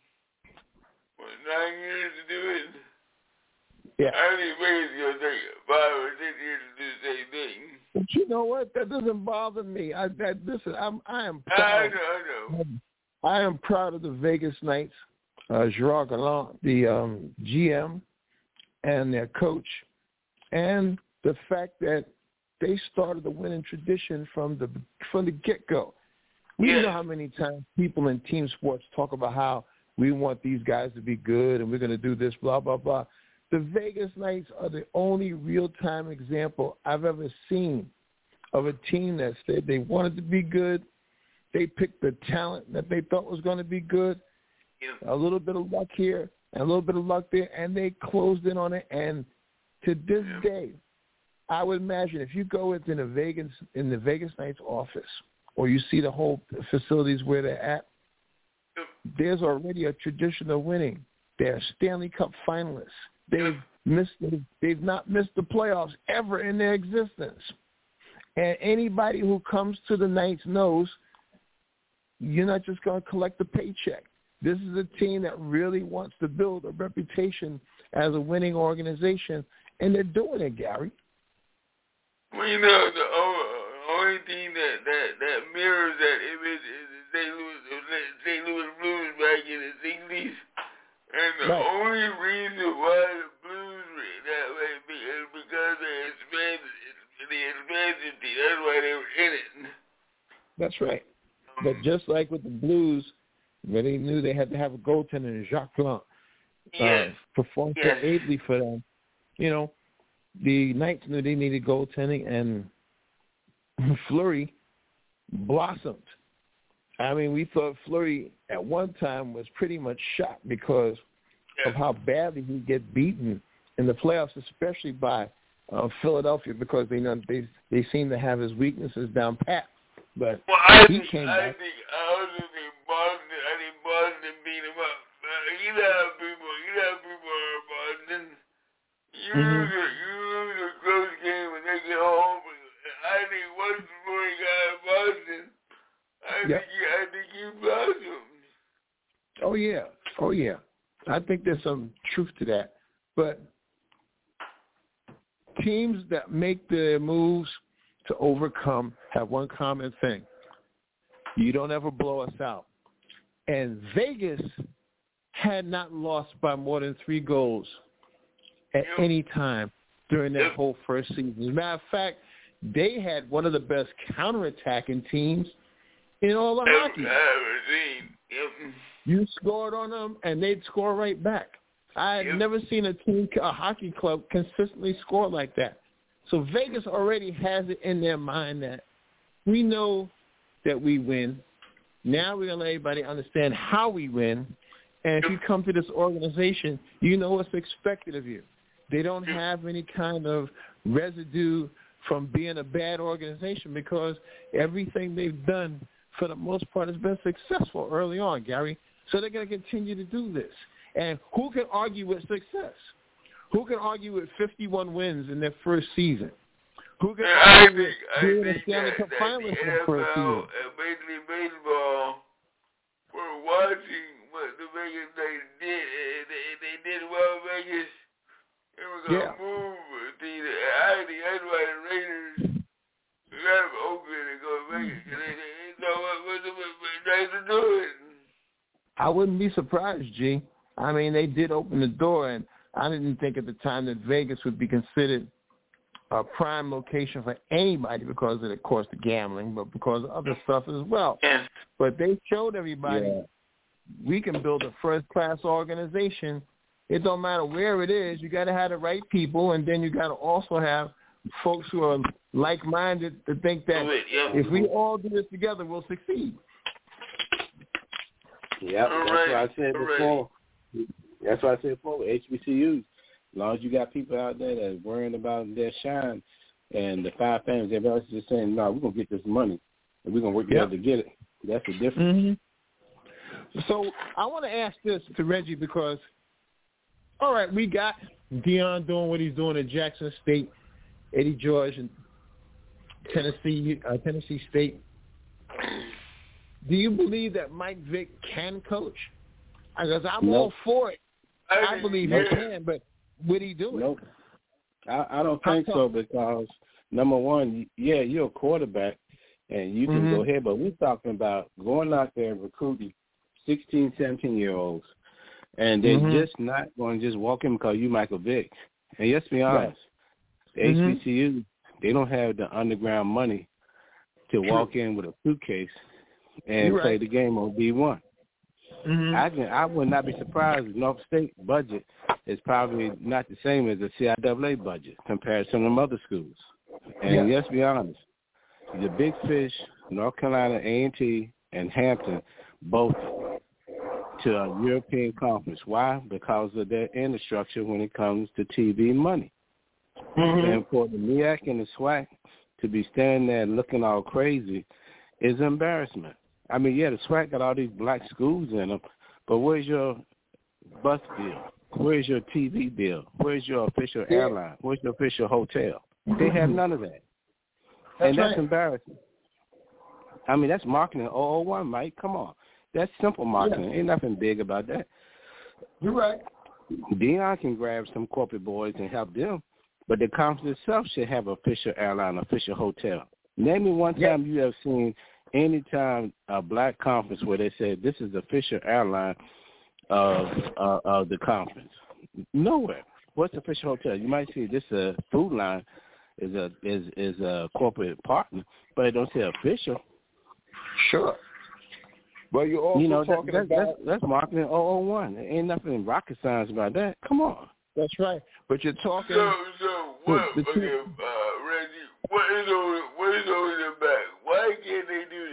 what, nine years to do it? Yeah. I think Vegas going to take five or six years to do the same thing. But you know what? That doesn't bother me. I that listen. I'm I am proud. I know. I know. I am proud of the Vegas Knights, uh, Gerard Gallant, the um, G M, and their coach, and the fact that they started the winning tradition from the from the get go. We Yeah. know how many times people in team sports talk about how we want these guys to be good and we're going to do this, blah blah blah. The Vegas Knights are the only real-time example I've ever seen of a team that said they wanted to be good. They picked the talent that they thought was going to be good, Yeah. a little bit of luck here and a little bit of luck there, and they closed in on it. And to this Yeah. day, I would imagine if you go into the Vegas in the Vegas Knights office or you see the whole facilities where they're at, Yeah. there's already a tradition of winning. They're Stanley Cup finalists. They've missed. They've not missed the playoffs ever in their existence. And anybody who comes to the Knights knows you're not just going to collect a paycheck. This is a team that really wants to build a reputation as a winning organization, and they're doing it, Gary. Well, you know, the only, only thing that, that, that mirrors that image is the Saint Louis, Saint Louis Blues back in the sixties. And the Right. only reason why the Blues were that way is because they expanded the expansion team. That's why they were in it. That's right. But just like with the Blues, where they knew they had to have a goaltender in Jacques Blanc, Yes. uh, performed Yes. so ably for them. You know, the Knights knew they needed goaltending, and Fleury blossomed. I mean, we thought Fleury at one time was pretty much shot because Yeah. of how badly he'd get beaten in the playoffs, especially by uh, Philadelphia, because they know they they seem to have his weaknesses down pat. But Well, I he think, came I back. think, I also think Boston, I think Boston beat him up. Uh, you know how people, you know how people are in Boston. You Mhm. lose a, you lose a close game when they get home. I think once Floyd got in Boston, I Yep. think he, I think he blossomed. Oh yeah, oh yeah. I think there's some truth to that. But teams that make the moves to overcome have one common thing: you don't ever blow us out. And Vegas had not lost by more than three goals at Yep. any time during that Yep. whole first season. As a matter of fact, they had one of the best counterattacking teams in all of hockey. I've ever seen. Yep. You scored on them, and they'd score right back. I had Yep. never seen a team, a hockey club, consistently score like that. So Vegas already has it in their mind that we know that we win. Now we're going to let everybody understand how we win. And if you come to this organization, you know what's expected of you. They don't have any kind of residue from being a bad organization because everything they've done, for the most part, has been successful early on, Gary. So they're going to continue to do this. And who can argue with success? Who can argue with fifty-one wins in their first season? Who can I argue think, with I being a think Stanley that, Cup that finalist the in the first N F L season? and Major League Baseball were watching what the Vegas Knights did, and they, they did well in Vegas. They were going to Yeah. move to the, I think that's why the Raiders got them Oakland and go to Vegas. They, they, they know what, what the Knights are doing. I wouldn't be surprised, G. I mean, they did open the door, and I didn't think at the time that Vegas would be considered a prime location for anybody because of, of course, the gambling, but because of other stuff as well. Yes. But they showed everybody Yeah. we can build a first-class organization. It don't matter where it is. You got to have the right people, and then you got to also have folks who are like-minded to think that Do it, yeah. if we all do this together, we'll succeed. Yeah, that's what I said before. That's what I said before. H B C Us. As long as you got people out there that's worrying about their shine, and the five families, everybody's just saying, no, we're going to get this money, and we're going to work together yep. to get it. That's the difference. Mm-hmm. So I want to ask this to Reggie because, all right, we got Deion doing what he's doing at Jackson State, Eddie George, and Tennessee, uh, Tennessee State. Do you believe that Mike Vick can coach? Because I'm nope. all for it. I, I believe nope. he can, but would he do it? Nope. I, I don't think so because, number one, yeah, you're a quarterback, and you can mm-hmm. go ahead, but we're talking about going out there and recruiting sixteen, seventeen-year-olds, and they're mm-hmm. just not going to just walk in because you Michael Vick. And let's be honest, right. the mm-hmm. H B C U, they don't have the underground money to True. walk in with a suitcase and You're play right. the game on D one. Mm-hmm. I can, I would not be surprised if North State budget is probably not the same as the C I A A budget compared to some other schools. And yeah. let's be honest, the big fish, North Carolina, A and T, and Hampton, both to a European conference. Why? Because of their infrastructure when it comes to T V money. Mm-hmm. And for the M E A C and the SWAC to be standing there looking all crazy is an embarrassment. I mean, yeah, the SWAC got all these black schools in them, but where's your bus bill? Where's your T V bill? Where's your official yeah. airline? Where's your official hotel? They have none of that. That's and that's right. embarrassing. I mean, that's marketing oh oh one, Mike. Come on. That's simple marketing. Yeah. Ain't nothing big about that. You're right. Deion can grab some corporate boys and help them, but the conference itself should have an official airline, official hotel. Name me one time yeah. you have seen any time a black conference where they said this is the official airline of uh, of the conference. Nowhere. What's the official hotel? You might see this a food line is a is is a corporate partner, but it don't say official. Sure. Well, you're also you know, talking that, that, about that's, that's marketing oh oh one. There ain't nothing rocket science about that. Come on. That's right. But you're talking. So, so what? The, the, okay, uh, Reggie, what is over? What is over the back? Why can't they do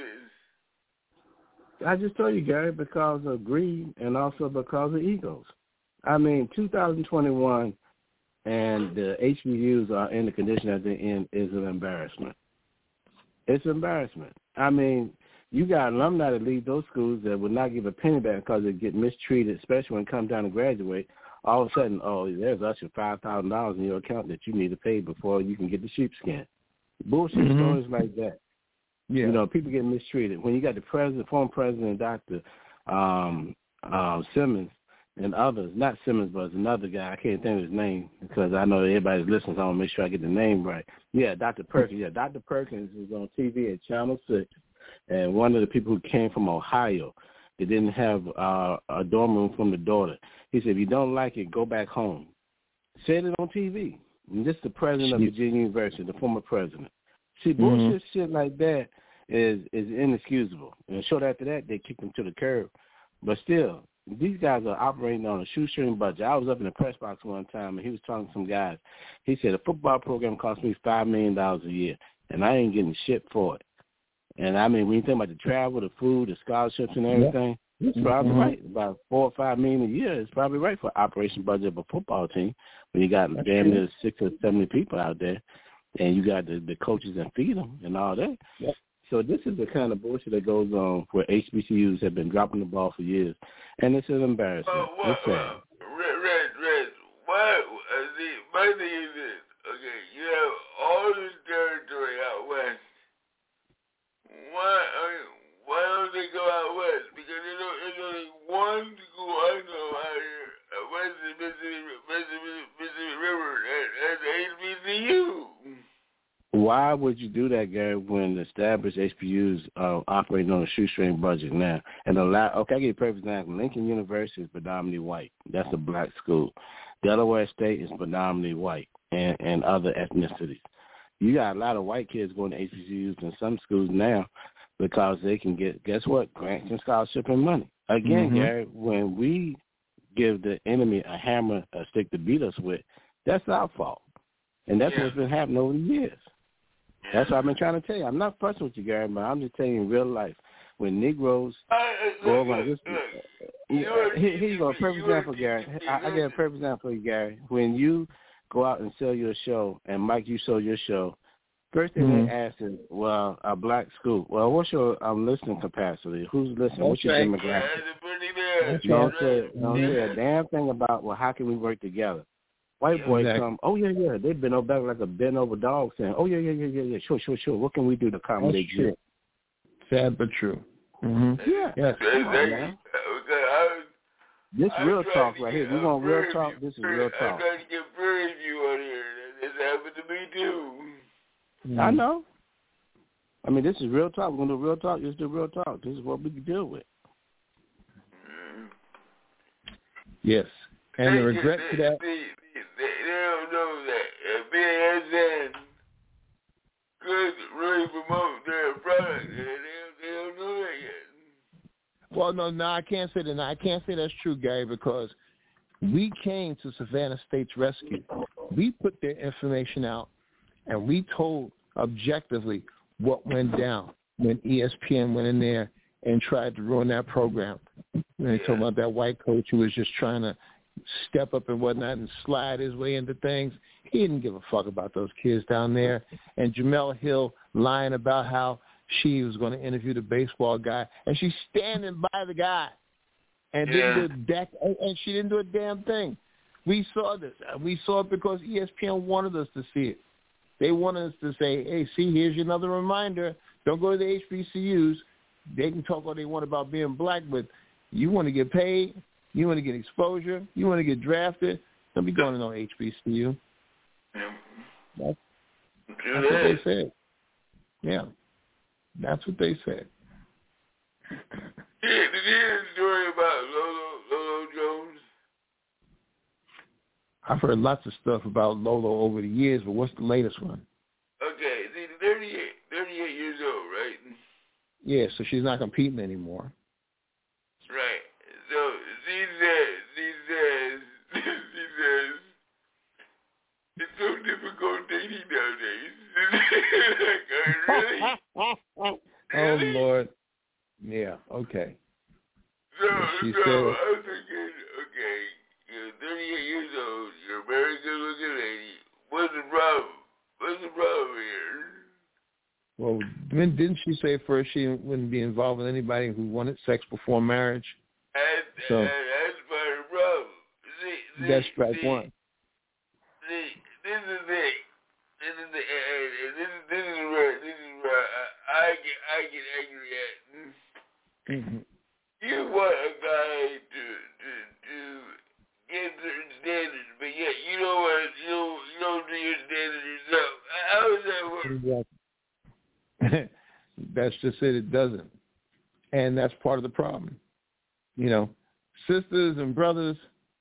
this? I just told you, Gary, because of greed and also because of egos. I mean, two thousand twenty-one and the H B C Us are in the condition that they're in is an embarrassment. It's an embarrassment. I mean, you got alumni that leave those schools that would not give a penny back because they get mistreated, especially when it comes down to graduate. All of a sudden, oh, there's actually five thousand dollars in your account that you need to pay before you can get the sheepskin. Bullshit mm-hmm. stories like that. Yeah. You know, people get mistreated. When you got the president, former president, Doctor Um, uh, Simmons, and others, not Simmons, but another guy, I can't think of his name because I know everybody's listening, so I want to make sure I get the name right. Yeah, Doctor Perkins. Yeah, Doctor Perkins was on T V at Channel six, and one of the people who came from Ohio, they didn't have uh, a dorm room from the daughter. He said, if you don't like it, go back home. Said it on T V. And this is the president of Virginia University, the former president. See, bullshit mm-hmm. shit like that is is inexcusable. And short after that, they kicked him to the curb. But still, these guys are operating on a shoestring budget. I was up in the press box one time, and he was talking to some guys. He said, a football program costs me five million dollars a year, and I ain't getting shit for it. And, I mean, when you think about the travel, the food, the scholarships and everything, yeah. it's probably mm-hmm. right. About four or five million a year is probably right for operation budget of a football team when you got damn near six or seventy people out there, and you got the, the coaches that feed them and all that. Yeah. So this is the kind of bullshit that goes on where H B C Us have been dropping the ball for years, and it's an embarrassment. Uh, what, it's sad. Uh, Red, Red, Red, why, uh, see, my thing is this, okay, you have all this territory out west. Why, I mean, why don't they go out west? Because there's, no, there's only one school I know out here, uh, west of the Mississippi, Mississippi, Mississippi River, and that's H B C U. Why would you do that, Gary, when the established H B C Us are operating on a shoestring budget now? And allow, okay, I'll give you a perfect example. Lincoln University is predominantly white. That's a black school. Delaware State is predominantly white and, and other ethnicities. You got a lot of white kids going to H B C Us in some schools now because they can get, guess what, grants and scholarship and money. Again, mm-hmm. Gary, when we give the enemy a hammer, a stick to beat us with, that's our fault. And that's yeah. what's been happening over the years. That's what I've been trying to tell you. I'm not fussing with you, Gary, but I'm just telling you in real life. when Negroes go around this. Here you go. Perfect example, Gary. I, I get a perfect example for you, Gary. When you go out and sell your show, and Mike, you sold your show. First thing mm-hmm. they ask is, well, a black school. Well, what's your um, listening capacity? Who's listening? What's your demographic? Don't say, don't say a damn thing about, well, how can we work together? White boys exactly. come, oh, yeah, yeah. They've been over like a bent over dog saying, oh, yeah, yeah, yeah, yeah, yeah. Sure, sure, sure. What can we do to accommodate you? Sad but true. Mm-hmm. Yeah. Yes. Come on, man. This real talk right here. We're going to real talk. This is real talk. I'm trying to get Prairie View on here. This happened to me, too. Mm-hmm. I know. I mean, this is real talk. We're going to do real talk. This is the real talk. This is what we can deal with. Yes. And the regret to that. They, they, they don't know that B S N could really promote their product. They, they don't know that yet. Well, no, no, I can't say that. No, I can't say that's true, Gary, because we came to Savannah State's rescue. We put their information out, and we told objectively what went down when E S P N went in there and tried to ruin that program. And they yeah. talking about that white coach who was just trying to step up and whatnot and slide his way into things. He didn't give a fuck about those kids down there. And Jemele Hill lying about how she was going to interview the baseball guy, and she's standing by the guy and yeah. didn't do a deck, and she didn't do a damn thing. We saw this. We saw it because E S P N wanted us to see it. They wanted us to say, hey, see, here's another reminder. Don't go to the H B C Us. They can talk all they want about being black, but you want to get paid, you want to get exposure, you want to get drafted, don't be going to no H B C U. Yeah. That's, that's what they said. Yeah. That's what they said. Yeah, did you hear a story about Lolo, Lolo Jones? I've heard lots of stuff about Lolo over the years, but what's the latest one? Okay, see, thirty-eight, thirty-eight years old, right? Yeah, so she's not competing anymore. Right. So she says, she says, she says, it's so difficult dating nowadays. Like, really? Really? Oh, Lord. Yeah, okay. So, she so said, I was thinking, okay, you're thirty-eight years old, you're a very good-looking lady. What's the problem? What's the problem here? Well, didn't she say first she wouldn't be involved with anybody who wanted sex before marriage? And, so, and that's part of the problem. See, see, that's strike see, one. See, this is it. This is the, and, and this is this is where this is where I, I get I get angry at. Mm-hmm. You want a guy to to to get certain standards, but yet you don't want to, you don't you don't do your standards yourself. How does that work? Exactly. That's just it. It doesn't, and that's part of the problem. You know, sisters and brothers,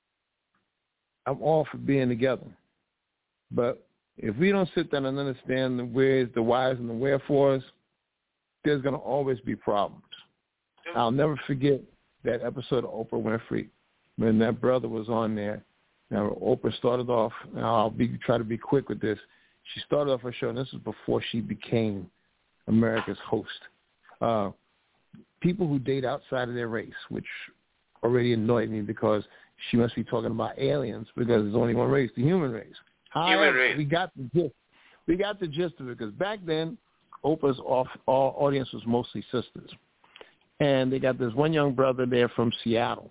I'm all for being together, but if we don't sit down and understand the wheres, the whys, and the wherefores, there's going to always be problems. I'll never forget that episode of Oprah Winfrey when that brother was on there. Now, Oprah started off, and I'll be try to be quick with this. She started off her show, and this was before she became America's host. Uh, people who date outside of their race, which already annoyed me because she must be talking about aliens because there's only one race, the human race. However, we got the gist. We got the gist of it because back then, Oprah's off, all audience was mostly sisters. And they got this one young brother there from Seattle.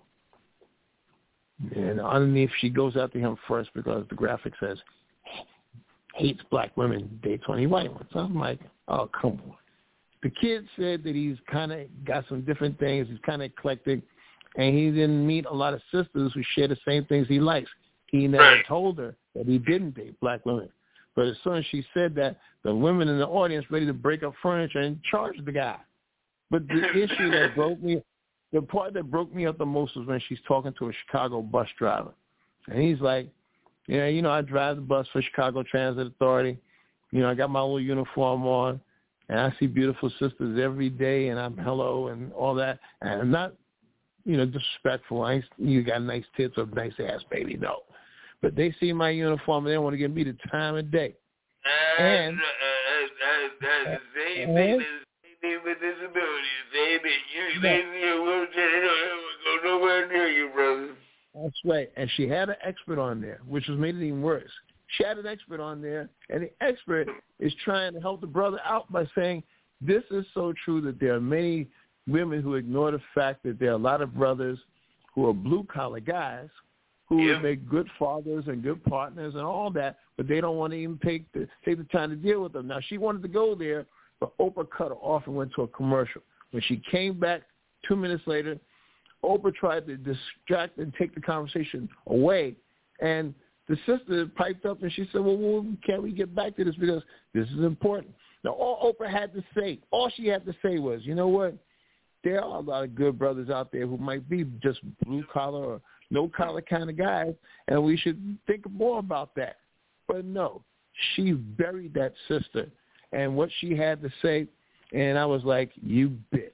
And underneath, she goes after him first because the graphic says, hates black women, dates only white ones. So I'm like, oh, come on. The kid said that he's kind of got some different things. He's kind of eclectic. And he didn't meet a lot of sisters who share the same things he likes. He never right. told her that he didn't date black women. But as soon as she said that, the women in the audience ready to break up furniture and charge the guy. But the issue that broke me, the part that broke me up the most was when she's talking to a Chicago bus driver. And he's like, yeah, you know, I drive the bus for Chicago Transit Authority. You know, I got my little uniform on, and I see beautiful sisters every day, and I'm hello and all that. And I'm not, you know, disrespectful. I ain't, you got nice tits or nice ass, baby, no. But they see my uniform, and they want to give me the time of day. Uh, and uh, uh, uh, uh, the same thing as with disabilities. They, they, you, they see a wheelchair, they don't ever go nowhere near you, brother. That's right. And she had an expert on there, which was made it even worse. She had an expert on there, and the expert is trying to help the brother out by saying, this is so true that there are many women who ignore the fact that there are a lot of brothers who are blue-collar guys who Yeah. would make good fathers and good partners and all that, but they don't want to even take the, take the time to deal with them. Now, she wanted to go there, but Oprah cut her off and went to a commercial. When she came back two minutes later, Oprah tried to distract and take the conversation away, and the sister piped up and she said, well, well, can't we get back to this because this is important. Now, all Oprah had to say, all she had to say was, you know what, there are a lot of good brothers out there who might be just blue-collar or no-collar kind of guys, and we should think more about that. But no, she buried that sister and what she had to say, and I was like, you bitch.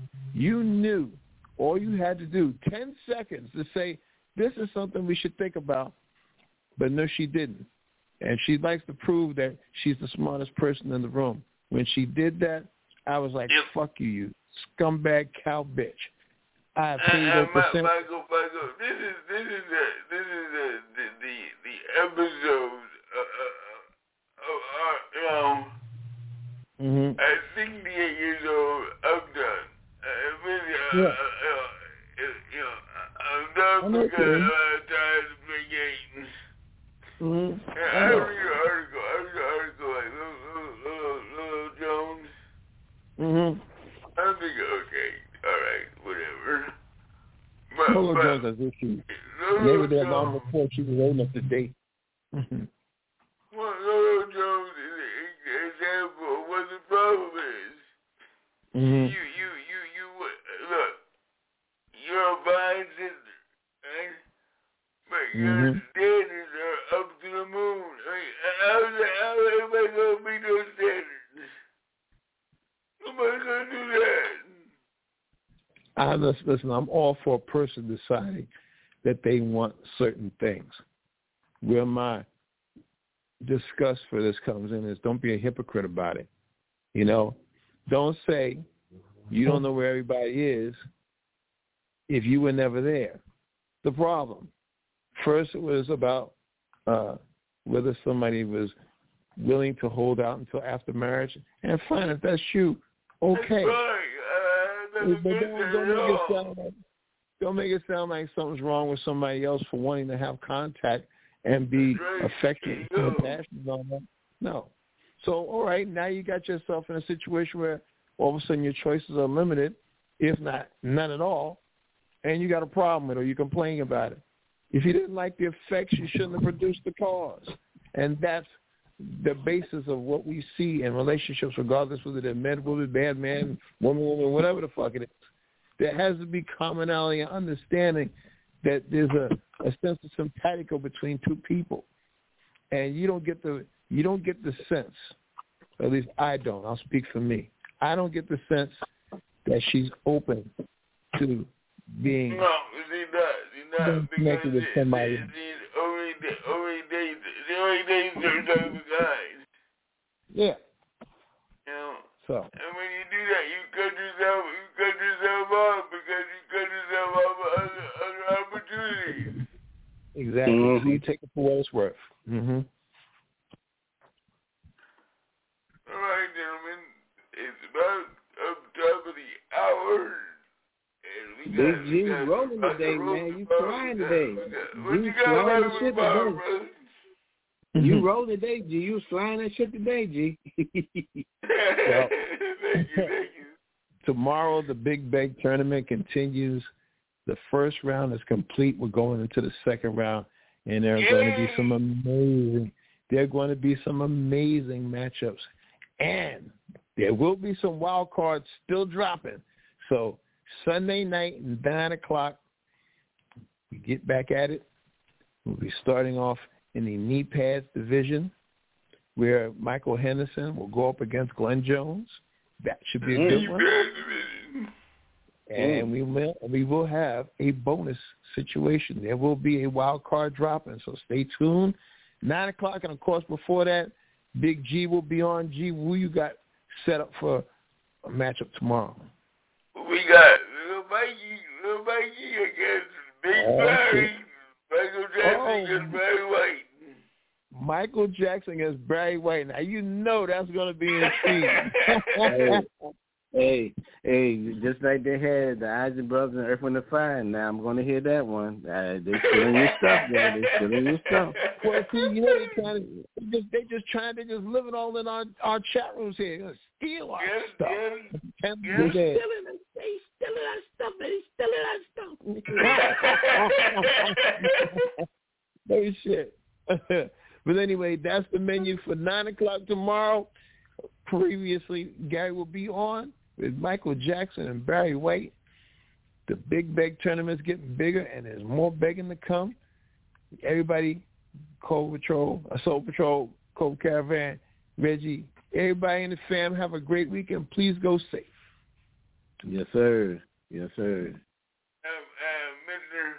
You knew all you had to do, ten seconds, to say, this is something we should think about. But no, she didn't. And she likes to prove that she's the smartest person in the room. When she did that, I was like, Yep. fuck you, you scumbag cow bitch. I paid Uh, no uh, percent. Michael, Michael, this is this is the this is the the the, the episode uh, uh, of our, you know, Mm-hmm. at sixty-eight years old, I'm done. Uh, really, uh, Yeah. uh, uh, you know, I'm done I'm not because kidding. I'm tired of playing games. Mm-hmm. And I read an article, I read an article like Little, Little, Little, Little Jones. Mm-hmm. I'm thinking, okay, all right, whatever. But, Lolo but, Jones has issues. Lolo They were there long Jones, before she was old enough to date. Mm-hmm. well, Lolo Jones is an example of what the problem is. Mm-hmm. You, you, you, you, look, you're a fine sister, right? But your Mm-hmm. standards are up to the moon. I mean, how, how am I going to meet those standards? Nobody's going to do that. I listen, listen, I'm all for a person deciding that they want certain things. Where my disgust for this comes in is don't be a hypocrite about it. You know, don't say you don't know where everybody is if you were never there. The problem. First, it was about uh, whether somebody was willing to hold out until after marriage. And fine, if that's you, okay. That's right. Uh, But don't, don't make it sound like don't make it sound like something's wrong with somebody else for wanting to have contact and be right. affectionate and passionate on them. No. So, all right, now you got yourself in a situation where all of a sudden your choices are limited, if not none at all, and you got a problem with it or you're complaining about it. If you didn't like the effects, you shouldn't have produced the cause. And that's the basis of what we see in relationships, regardless whether they're men, women, bad man, woman, woman, whatever the fuck it is. There has to be commonality and understanding that there's a, a sense of simpatico between two people. And you don't get the you don't get the sense, at least I don't, I'll speak for me, I don't get the sense that she's open to being no, see not, see not, because connected with somebody. see, see, only the only days, the only days certain type of guys. Yeah. You know. So. And when you do that, you cut yourself, you cut yourself off because you cut yourself off of other, other opportunities. Exactly. Mm-hmm. So you take it for what it's worth. Mm-hmm. All right, gentlemen, it's about up top of the hour. Big G rolling today, man. You flying today. You flying that shit today. You rolling today, G. You flying that shit today, G. Well, thank you, thank you. tomorrow the Big Bang tournament continues. The first round is complete. We're going into the second round, and there are Yay! going to be some amazing. There are going to be some amazing matchups, and there will be some wild cards still dropping. So Sunday night at nine o'clock, we get back at it. We'll be starting off in the knee pads division, where Michael Henderson will go up against Glenn Jones. That should be a good one. And we will we will have a bonus situation. There will be a wild card dropping, so stay tuned. Nine o'clock, and of course before that, Big G will be on. G, who you got set up for a matchup tomorrow? We got Little Mikey, Little Mikey against Big Oh, Barry. shit. Michael Jackson Oh. against Barry White. Michael Jackson against Barry White. Now, you know that's going to be intriguing. Hey, hey, hey, just like they had the Isaac Brothers and Earth, Wind and Fire. Now I'm going to hear that one. Uh, they stealing your stuff, man. They stealing your stuff. Well, see, you know, they trying to, they just, they just trying to just live it all in our, our chat rooms here. They're gonna steal our Yes, stuff. yes, Can't yes. do that. They stealing our stuff. They stealing our stuff. No shit. But anyway, that's the menu for nine o'clock tomorrow. Previously, Gary will be on with Michael Jackson and Barry White. The Big Beg tournament's getting bigger, and there's more begging to come. Everybody, Cold Patrol, Soul Patrol, Cold Caravan, Reggie, everybody in the fam, have a great weekend. Please go safe. Yes, sir. Yes, sir. Um, uh, Mister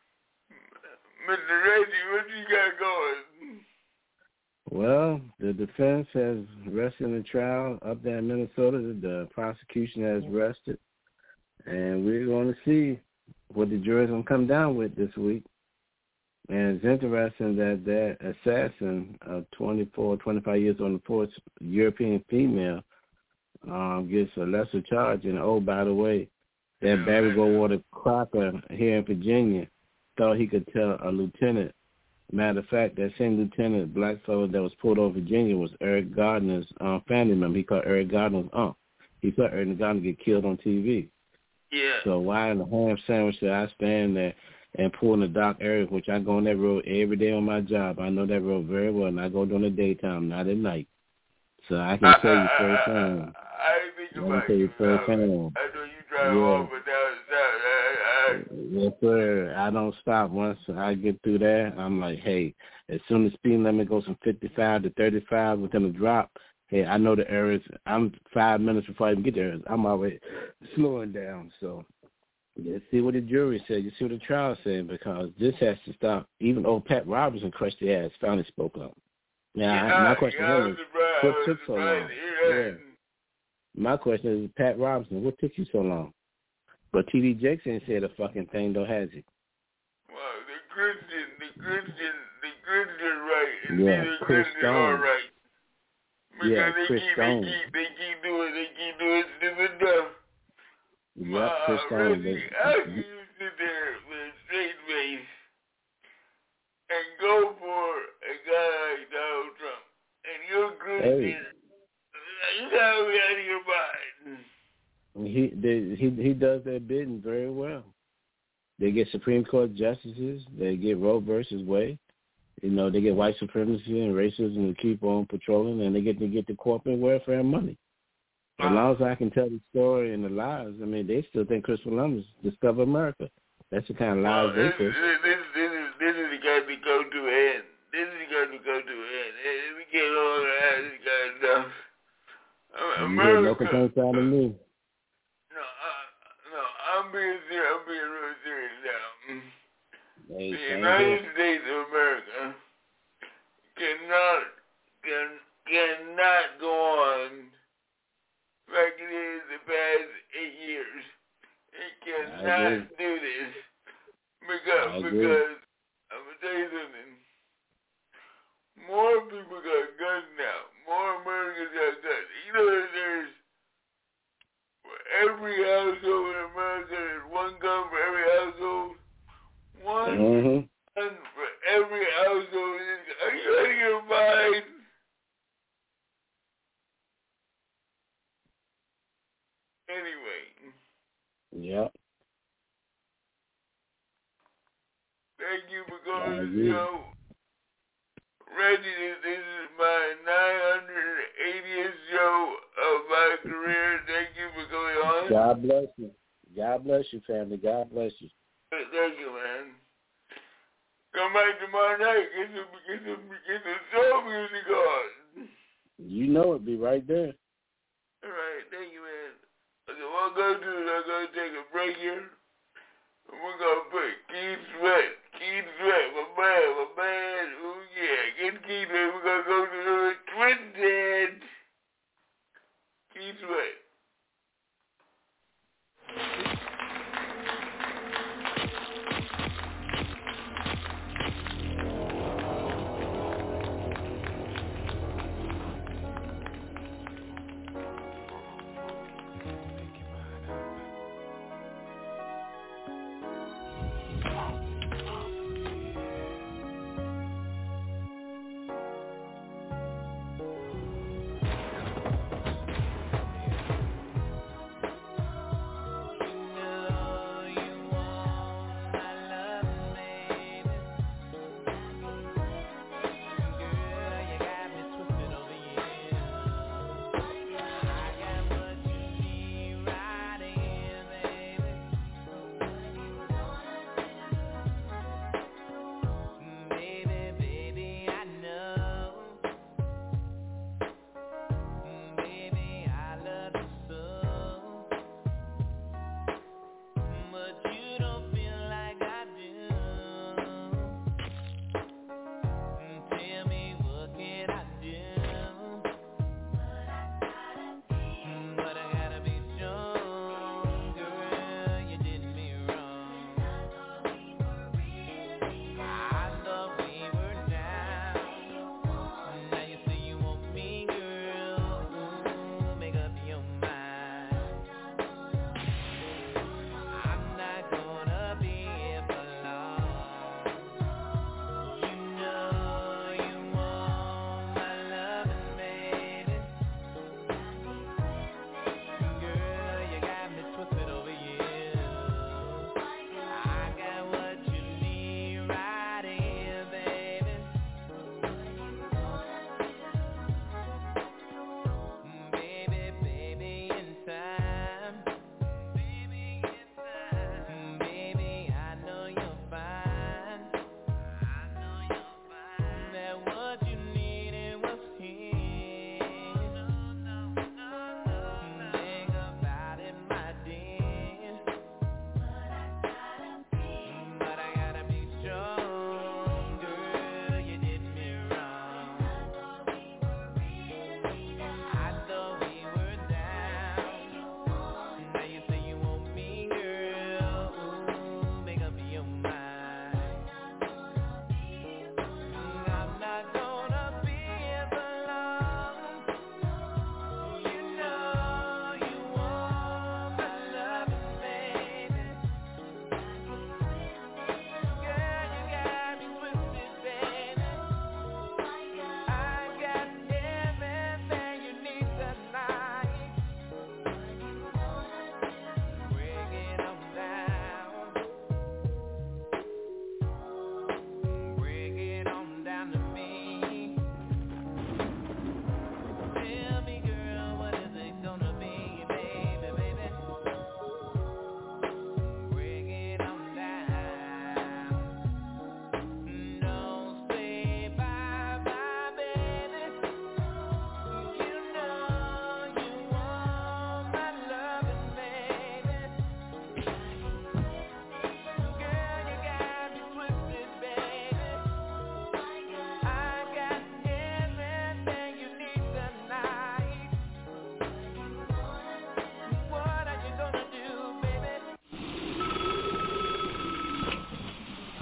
Mister Reggie, what you got going? Well, the defense has rested in the trial up there in Minnesota. The prosecution has rested. And we're going to see what the jury's going to come down with this week. And it's interesting that that assassin, uh, twenty-four, twenty-five years on the force, European female, um, gets a lesser charge. And, oh, by the way, that Barry Goldwater Crocker here in Virginia thought he could tell a lieutenant. Matter of fact, that same lieutenant, black fellow that was pulled over Virginia, was Eric Gardner's um, family member. He called Eric Gardner's aunt. He saw Eric Gardner get killed on T V. Yeah. So why in the ham sandwich did I stand there and pull in the dark area, which I go on that road every day on my job. I know that road very well, and I go during the daytime, not at night. So I can tell you firsthand. I didn't think I can about tell you you. firsthand. I know you drive Yeah. off, but that was that. I, I, Yes, sir. I don't stop. Once I get through there, I'm like, hey, as soon as speed limit goes from fifty-five to thirty-five within a drop, hey, I know the areas. I'm five minutes before I even get there. I'm already slowing down. So let's see what the jury said. You see what the trial said, because this has to stop. Even old Pat Robertson crushed the ass, finally spoke up. Now, yeah, I, my question yeah, to him is, what took so long? Yeah. My question is, Pat Robertson, what took you so long? But T D Jakes ain't said a fucking thing, though, has he? Well, the Christian, the Christian, the Christian right, and Yeah, the Chris Christian all Stone. right. Because Yeah, they Chris keep, Stone. They keep, they keep doing, they keep doing stupid stuff. Yep, uh, Chris Stone. Reggie, how can you sit there with a straight face and go for a guy like Donald Trump, and you're Christian? Hey. You gotta be out of your mind. He they, he he does their bidding very well. They get Supreme Court justices. They get Roe versus Wade. You know, they get white supremacy and racism to keep on patrolling, and they get to get the corporate welfare money. As long as I can tell the story and the lies, I mean, they still think Christopher Columbus discovered America. That's the kind of lies well, they this, push. this, this, this is this is got to go to an end. This is got to go to an end. If we get all that, this kind of stuff. America. No complaints out of me. No, uh, no, I'm being serious. I'm being real serious now. Hey, the United good. States of America cannot can cannot go on like it is the past eight years. It cannot do this because because I'm gonna tell you something. More people got guns now. More Americans got guns. You know that there's for every household in America, there's one gun for every household. One mm-hmm. gun for every household. Are you out of your mind? Anyway. Yep. Thank you for going to the show. Reggie, this, this is my nine hundred eightieth show of my career. Thank you for going on. God bless you. God bless you, family. God bless you. Thank you, man. Come back tomorrow night. Get some, get some, get some soul music on. You know it. Be right there. All right. Thank you, man. Okay, what I'm going to do is I'm going to take a break here. And we're going to put Keith Sweat. Keith Sweat, my man, my man. Oh, yeah. Get Keith Sweat. We're going to go to the Twisted. Keith Sweat.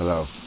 Hello.